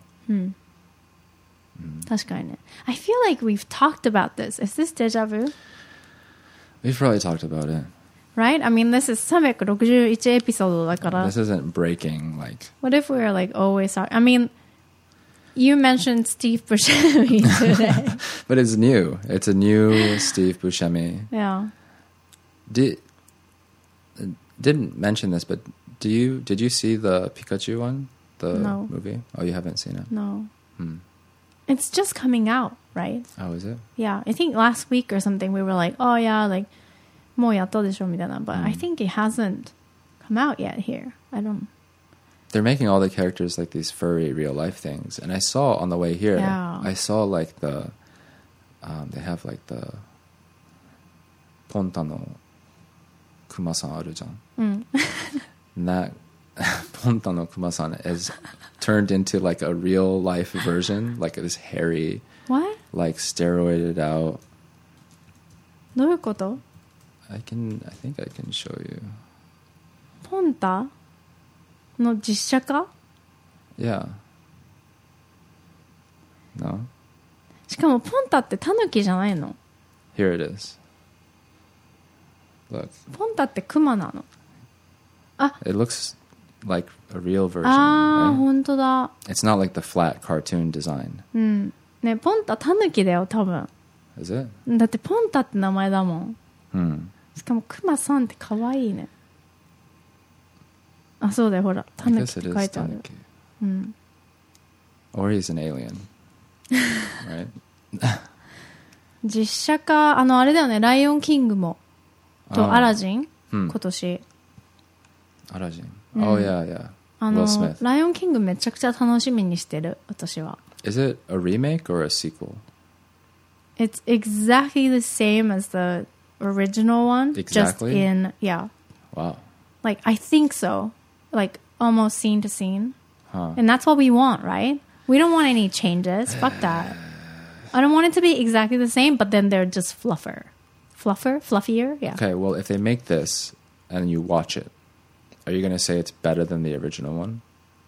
確かにね。I feel like we've talked about this. Is this deja vu? We've probably talked about it. Right? I mean, this isさんびゃくろくじゅういちエピソードだから。 This isn't breaking, like... What if we were like always talking? I mean, you mentioned Steve Buscemi today. But it's new. It's a new Steve Buscemi. Yeah. Did, didn't mention this, but do you did you see the Pikachu one? The No. movie? Oh, you haven't seen it? No. Hmm. It's just coming out, right? Oh, is it? Yeah. I think last week or something we were like, oh yeah, like, もうやったでしょみたいな. But I think it hasn't come out yet here. I don't... They're making all the characters like these furry real life things. And I saw on the way here, Yeah. I saw like the, um, they have like the Ponta no Kuma-san aru jan. And that Ponta no Kuma-san is turned into like a real life version, like this hairy, What? like steroided out. どういうこと? I can, I think I can show you. ポンタの実写化? Yeah. No? しかもポンタってタヌキじゃないの? Here it is. Look. ポンタってクマなの? It looks like a real version. ああ、 right? 本当だ。 It's not like the flat cartoon design. うん。ね、ポンタタヌキだよ、多分。 Is it? だってポンタって名前だもん。 Hmm. しかもクマさんって可愛いね。あ、そうだよ、ほら。タ I ヌキ guess って it 書 is いてある。 Tanuki. うん。 Or he's an alien. Right? 実写化、あの、あれだよね、ライオンキングも。と、 あーアラジン、 うん今年。 Arajin. Oh, yeah, yeah. あの Will Smith. ライオンキングめちゃくちゃ楽しみにしてる、私は。 Is it a remake or a sequel? It's exactly the same as the original one. Exactly? Just in, yeah. Wow. Like, I think so. Like, almost scene to scene. Huh. And that's what we want, right? We don't want any changes. Fuck that. I don't want it to be exactly the same, but then they're just fluffer. Fluffer? Fluffier? Yeah. Okay, well, if they make this and you watch it, are you going to say it's better than the original one?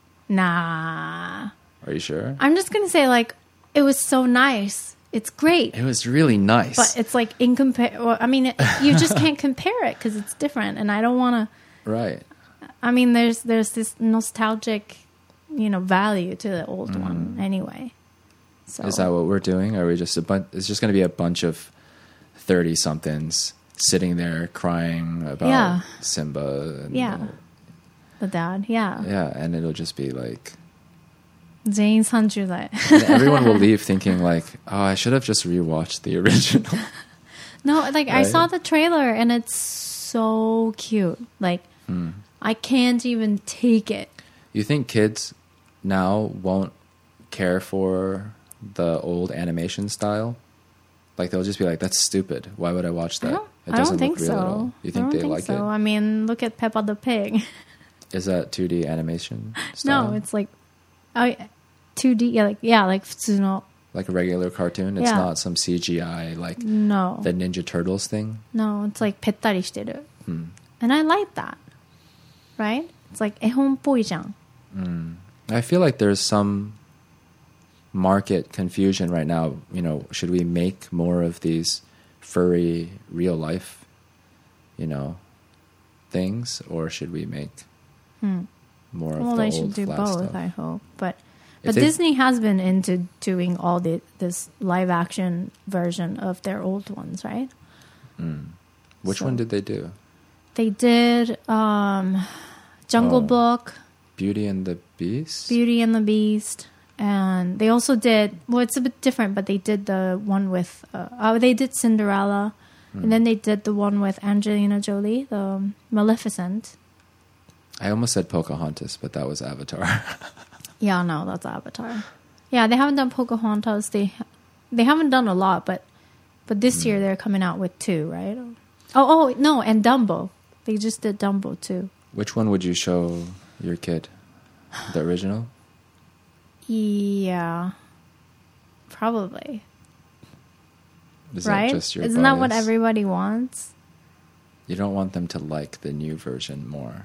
Nah. Are you sure? I'm just going to say, like, it was so nice. It's great. It was really nice. But it's like, in compare. Well, I mean, it, you just can't compare it because it's different. And I don't want to. Right. I mean, there's there's this nostalgic, you know, value to the old mm. one anyway. So is that what we're doing? Are we just a bunch? It's just going to be a bunch of thirty somethings sitting there crying about yeah. Simba. And, yeah, uh, the dad. Yeah, yeah, and it'll just be like. 全員さんじゅう代 And everyone will leave thinking like, oh, I should have just rewatched the original. No, like right? I saw the trailer and it's so cute. Like hmm. I can't even take it. You think kids now won't care for the old animation style? Like they'll just be like, "That's stupid. Why would I watch that?" I don't, it I doesn't don't look think real so. at all. You I think don't they think like so. it? I mean, look at Peppa the Pig. Is that two D animation style? No, it's like I two D. Yeah, like yeah, like 普通の like a regular cartoon. It's yeah. not some C G I like no. the Ninja Turtles thing. No, it's like ぺったりしてる. Hmm. And I like that. Right? It's like 絵本っぽいじゃん. Mm. I feel like there's some market confusion right now. You know, should we make more of these furry real life, you know, things, or should we make hmm. more of well, the they old should do flat both, stuff? I hope. But If but they- Disney has been into doing all the this live action version of their old ones, right? Mm. Which So- one did they do? They did um, Jungle Oh. Book, Beauty and the Beast? Beauty and the Beast, and they also did. Well, it's a bit different, but they did the one with. Uh, oh, they did Cinderella, Hmm. and then they did the one with Angelina Jolie, the um, Maleficent. I almost said Pocahontas, but that was Avatar. Yeah, no, that's Avatar. Yeah, they haven't done Pocahontas. They they haven't done a lot, but but this year they're coming out with two, right? Oh, oh no, and Dumbo. They just did Dumbo too. Which one would you show your kid? The original? Yeah, probably. Is Right? that just your Isn't that what bias? everybody wants? You don't want them to like the new version more.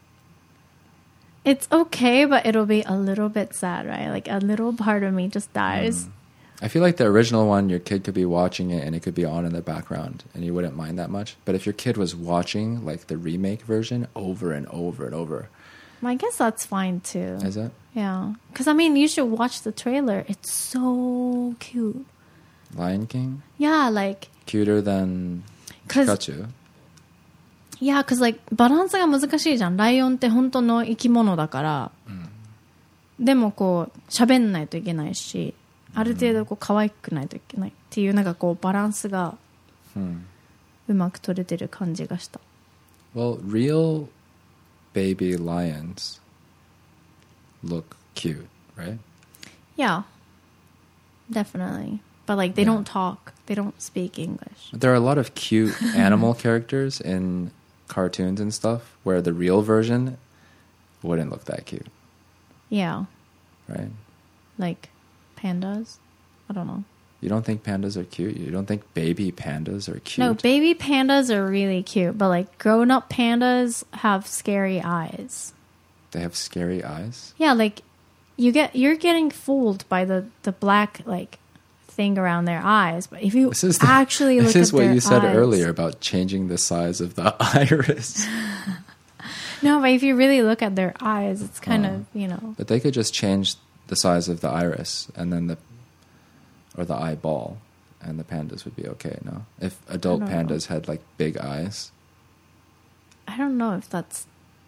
It's okay, but it'll be a little bit sad, right? Like a little part of me just dies. Mm. I feel like the original one, your kid could be watching it and it could be on in the background and you wouldn't mind that much. But if your kid was watching like the remake version over and over and over, Well, I guess that's fine too. is it? Yeah. Because, I mean, you should watch the trailer. It's so cute. Lion King? Yeah, like... Cuter than 'cause- Pikachu? Yeah, because, like, バランスが難しいじゃん。ライオンって本当の生き物だから。でも、こう、喋んないといけないし、ある程度、こう、可愛くないといけないっていう、なんかこう、バランスが Hmm. うまく取れてる感じがした。 Well, real baby lions look cute, right? Yeah. Definitely. But, like, they Yeah. don't talk. They don't speak English. But there are a lot of cute animal characters in cartoons and stuff where the real version wouldn't look that cute, Yeah. right? Like, pandas? I don't know. You don't think pandas are cute? You don't think baby pandas are cute? No, baby pandas are really cute, but like grown-up pandas have scary eyes. They have scary eyes? Yeah, like you get you're getting fooled by the the black like thing around their eyes, but if you This is the, actually look This is at what their you said eyes, earlier about changing the size of the iris. No, but if you really look at their eyes, it's kind Uh, of, you know. But they could just change the size of the iris and then the, or the eyeball, and the pandas would be okay, no? If adult I don't know. pandas had like big eyes. I don't know if that's,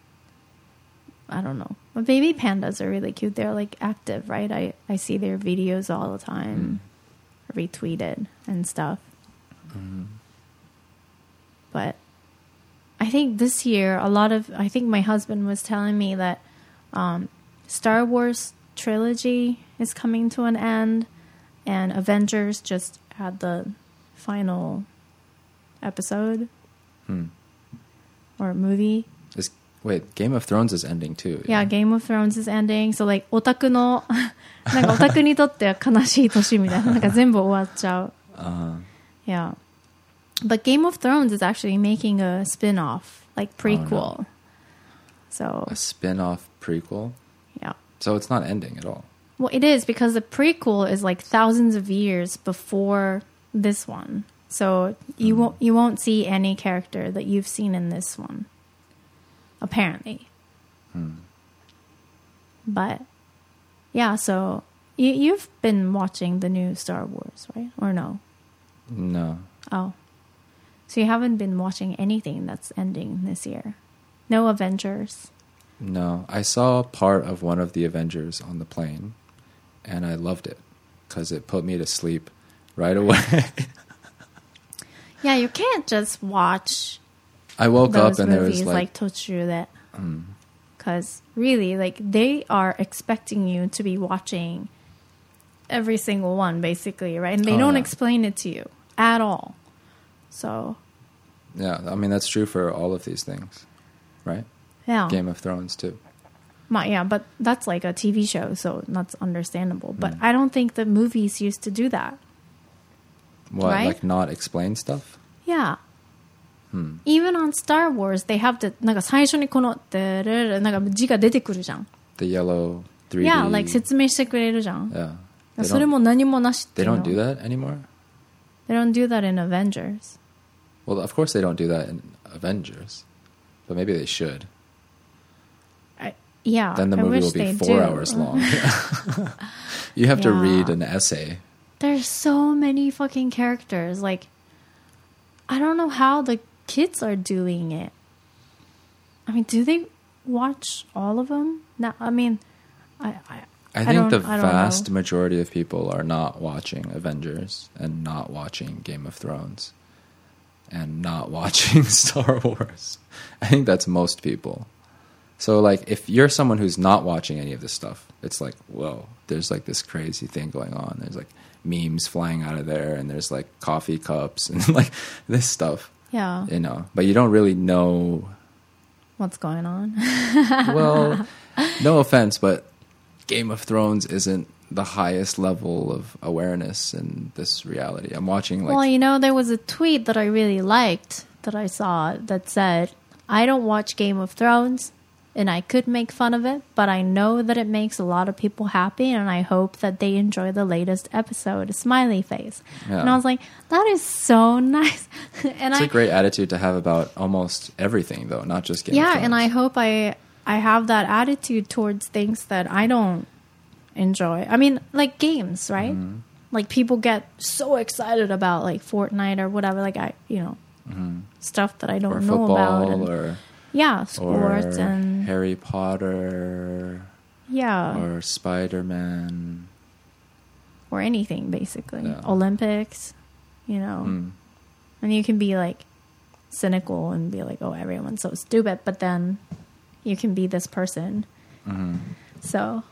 I don't know. But baby pandas are really cute. They're like active, right? I, I see their videos all the time, retweeted and stuff. Mm. But I think this year, a lot of, I think my husband was telling me that um, Star Wars trilogy is coming to an end, and Avengers just had the final episode Hmm. or movie. Is, wait, Game of Thrones is ending too. Yeah, Game of Thrones is ending. So like, オタクの、なんかオタクにとっては悲しい年みたいな。なんか全部終わっちゃう。 Uh, Yeah. But Game of Thrones is actually making a spin-off, like prequel. Oh, no. So, a spin-off prequel? yeah. So it's not ending at all. Well, it is because the prequel is like thousands of years before this one. So you Mm. won't you won't see any character that you've seen in this one. Apparently. Hmm. But yeah, so you you've been watching the new Star Wars, right? Or no? No. Oh. So you haven't been watching anything that's ending this year? No Avengers? No. I saw part of one of the Avengers on the plane, and I loved it because it put me to sleep right away. Yeah, you can't just watch I woke those up and there movies was like, like, Tochuru. mm, Because really, like, they are expecting you to be watching every single one, basically, right? And they Oh, don't yeah. explain it to you at all. So, yeah, I mean, that's true for all of these things, right? yeah. Game of Thrones, too. Ma- yeah, but that's like a T V show, so that's understandable. But Mm. I don't think the movies used to do that. What, Right? like not explain stuff? Yeah. Hmm. Even on Star Wars, they have the, なんか最初にこの、でるるなんか字が出てくるじゃん。 The yellow three D. Yeah, like 説明してくれるじゃん。 Yeah. They それ don't, も何もなしってい they うの。 don't do that anymore? They don't do that in Avengers. Well, of course they don't do that in Avengers. But maybe they should. I, yeah, Then the I movie wish will be they four do. hours long. You have to Yeah. read an essay. There's so many fucking characters. Like, I don't know how the kids are doing it. I mean, do they watch all of them? No, I mean, I I, I think don't, the I don't vast know. majority of people are not watching Avengers and not watching Game of Thrones and not watching Star Wars. I think that's most people. So, like, if you're someone who's not watching any of this stuff, it's like, whoa, there's like this crazy thing going on. There's like memes flying out of there, and there's like coffee cups and like this stuff, Yeah, you know. But you don't really know. what's going on? Well, no offense, but Game of Thrones isn't the highest level of awareness in this reality. I'm watching like Well, you know, there was a tweet that I really liked that I saw that said, I don't watch Game of Thrones and I could make fun of it, but I know that it makes a lot of people happy and I hope that they enjoy the latest episode. Smiley face. Yeah. And I was like, that is so nice. and it's I a great attitude to have about almost everything, though, not just Game of Yeah, Thrones. and I hope I I have that attitude towards things that I don't enjoy. I mean, like games, right? Mm-hmm. Like people get so excited about like Fortnite or whatever, like I, you know, stuff that I don't or know football about. and- or yeah, sports or and Harry Potter yeah, or, or Spider-Man. anything basically. Yeah. Olympics, you know. Mm. And you can be like cynical and be like, "Oh, everyone's so stupid," but then you can be this person. Mhm. So,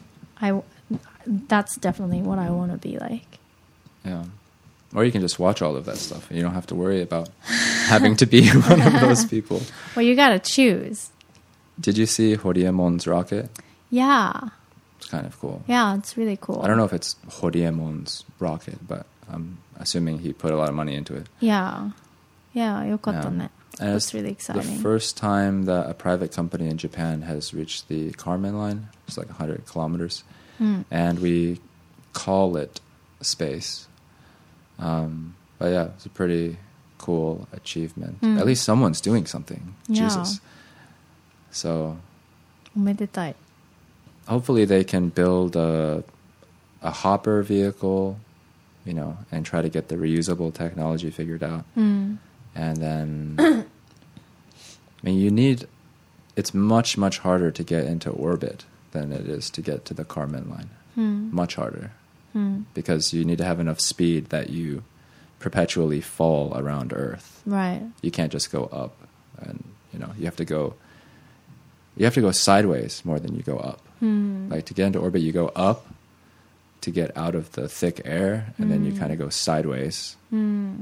I that's definitely what I want to be like. Yeah. Or you can just watch all of that stuff, and you don't have to worry about having to be one of those people. Well, you gotta choose. Did you see Horiemon's rocket? Yeah, It's kind of cool. yeah, it's really cool. I don't know if it's Horiemon's rocket, but I'm assuming he put a lot of money into it. Yeah, yeah, よかったね. And That's it's really the exciting. first time that a private company in Japan has reached the Kármán line. It's like one hundred kilometers. Mm. And we call it space. Um, but yeah, it's a pretty cool achievement. Mm. At least someone's doing something. Yeah. Jesus. So おめでたい。 hopefully they can build a, a hopper vehicle, you know, and try to get the reusable technology figured out. うん。 And then, I mean, you need, it's much, much harder to get into orbit than it is to get to the Kármán line. うん。 Much harder. うん。 Because you need to have enough speed that you perpetually fall around Earth. Right. You can't just go up. And, you know, you have to go, you have to go sideways more than you go up. うん。 Like to get into orbit, you go up to get out of the thick air, and then you kind of go sideways うん。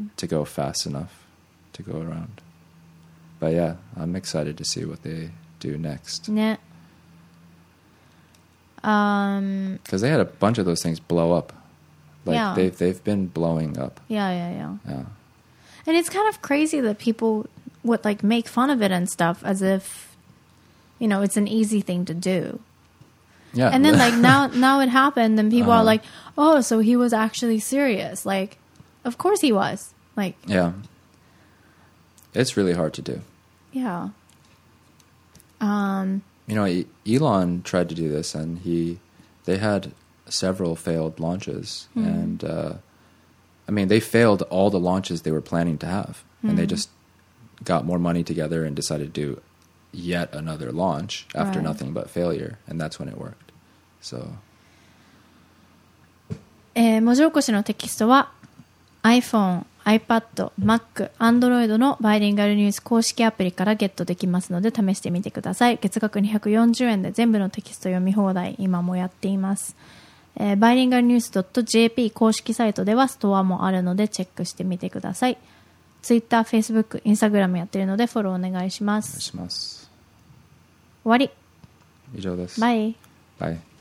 to go fast enough to go around. But yeah, I'm excited to see what they do next. ね。Um, Because they had a bunch of those things blow up. Like Yeah. they've they've been blowing up. yeah, yeah, yeah. Yeah. And it's kind of crazy that people would like make fun of it and stuff as if, you know, it's an easy thing to do. Yeah. And then like now, now it happened, and people Uh-huh. are like, "Oh, so he was actually serious?" Like, of course he was. Like, yeah. It's really hard to do. yeah. Um. You know, E- Elon tried to do this, and he, they had several failed launches, Mm. and uh, I mean, they failed all the launches they were planning to have, and they Mm. just got more money together and decided to do yet another launch after Right. nothing but failure, and that's when it worked. So, えー文字起こしのテキストは iPhone、iPad、Mac、Android のバイリンガルニュース公式アプリからゲットできますので試してみてください。月額にひゃくよんじゅうえんで全部のテキスト読み放題今もやっています。えー、バイリンガルニュース .jp 公式サイトではストアもあるのでチェックしてみてください。Twitter、Facebook、Instagram やってるのでフォローお願いしまお願いす。 します。 終わり。 以上です。 バイ。 バイ。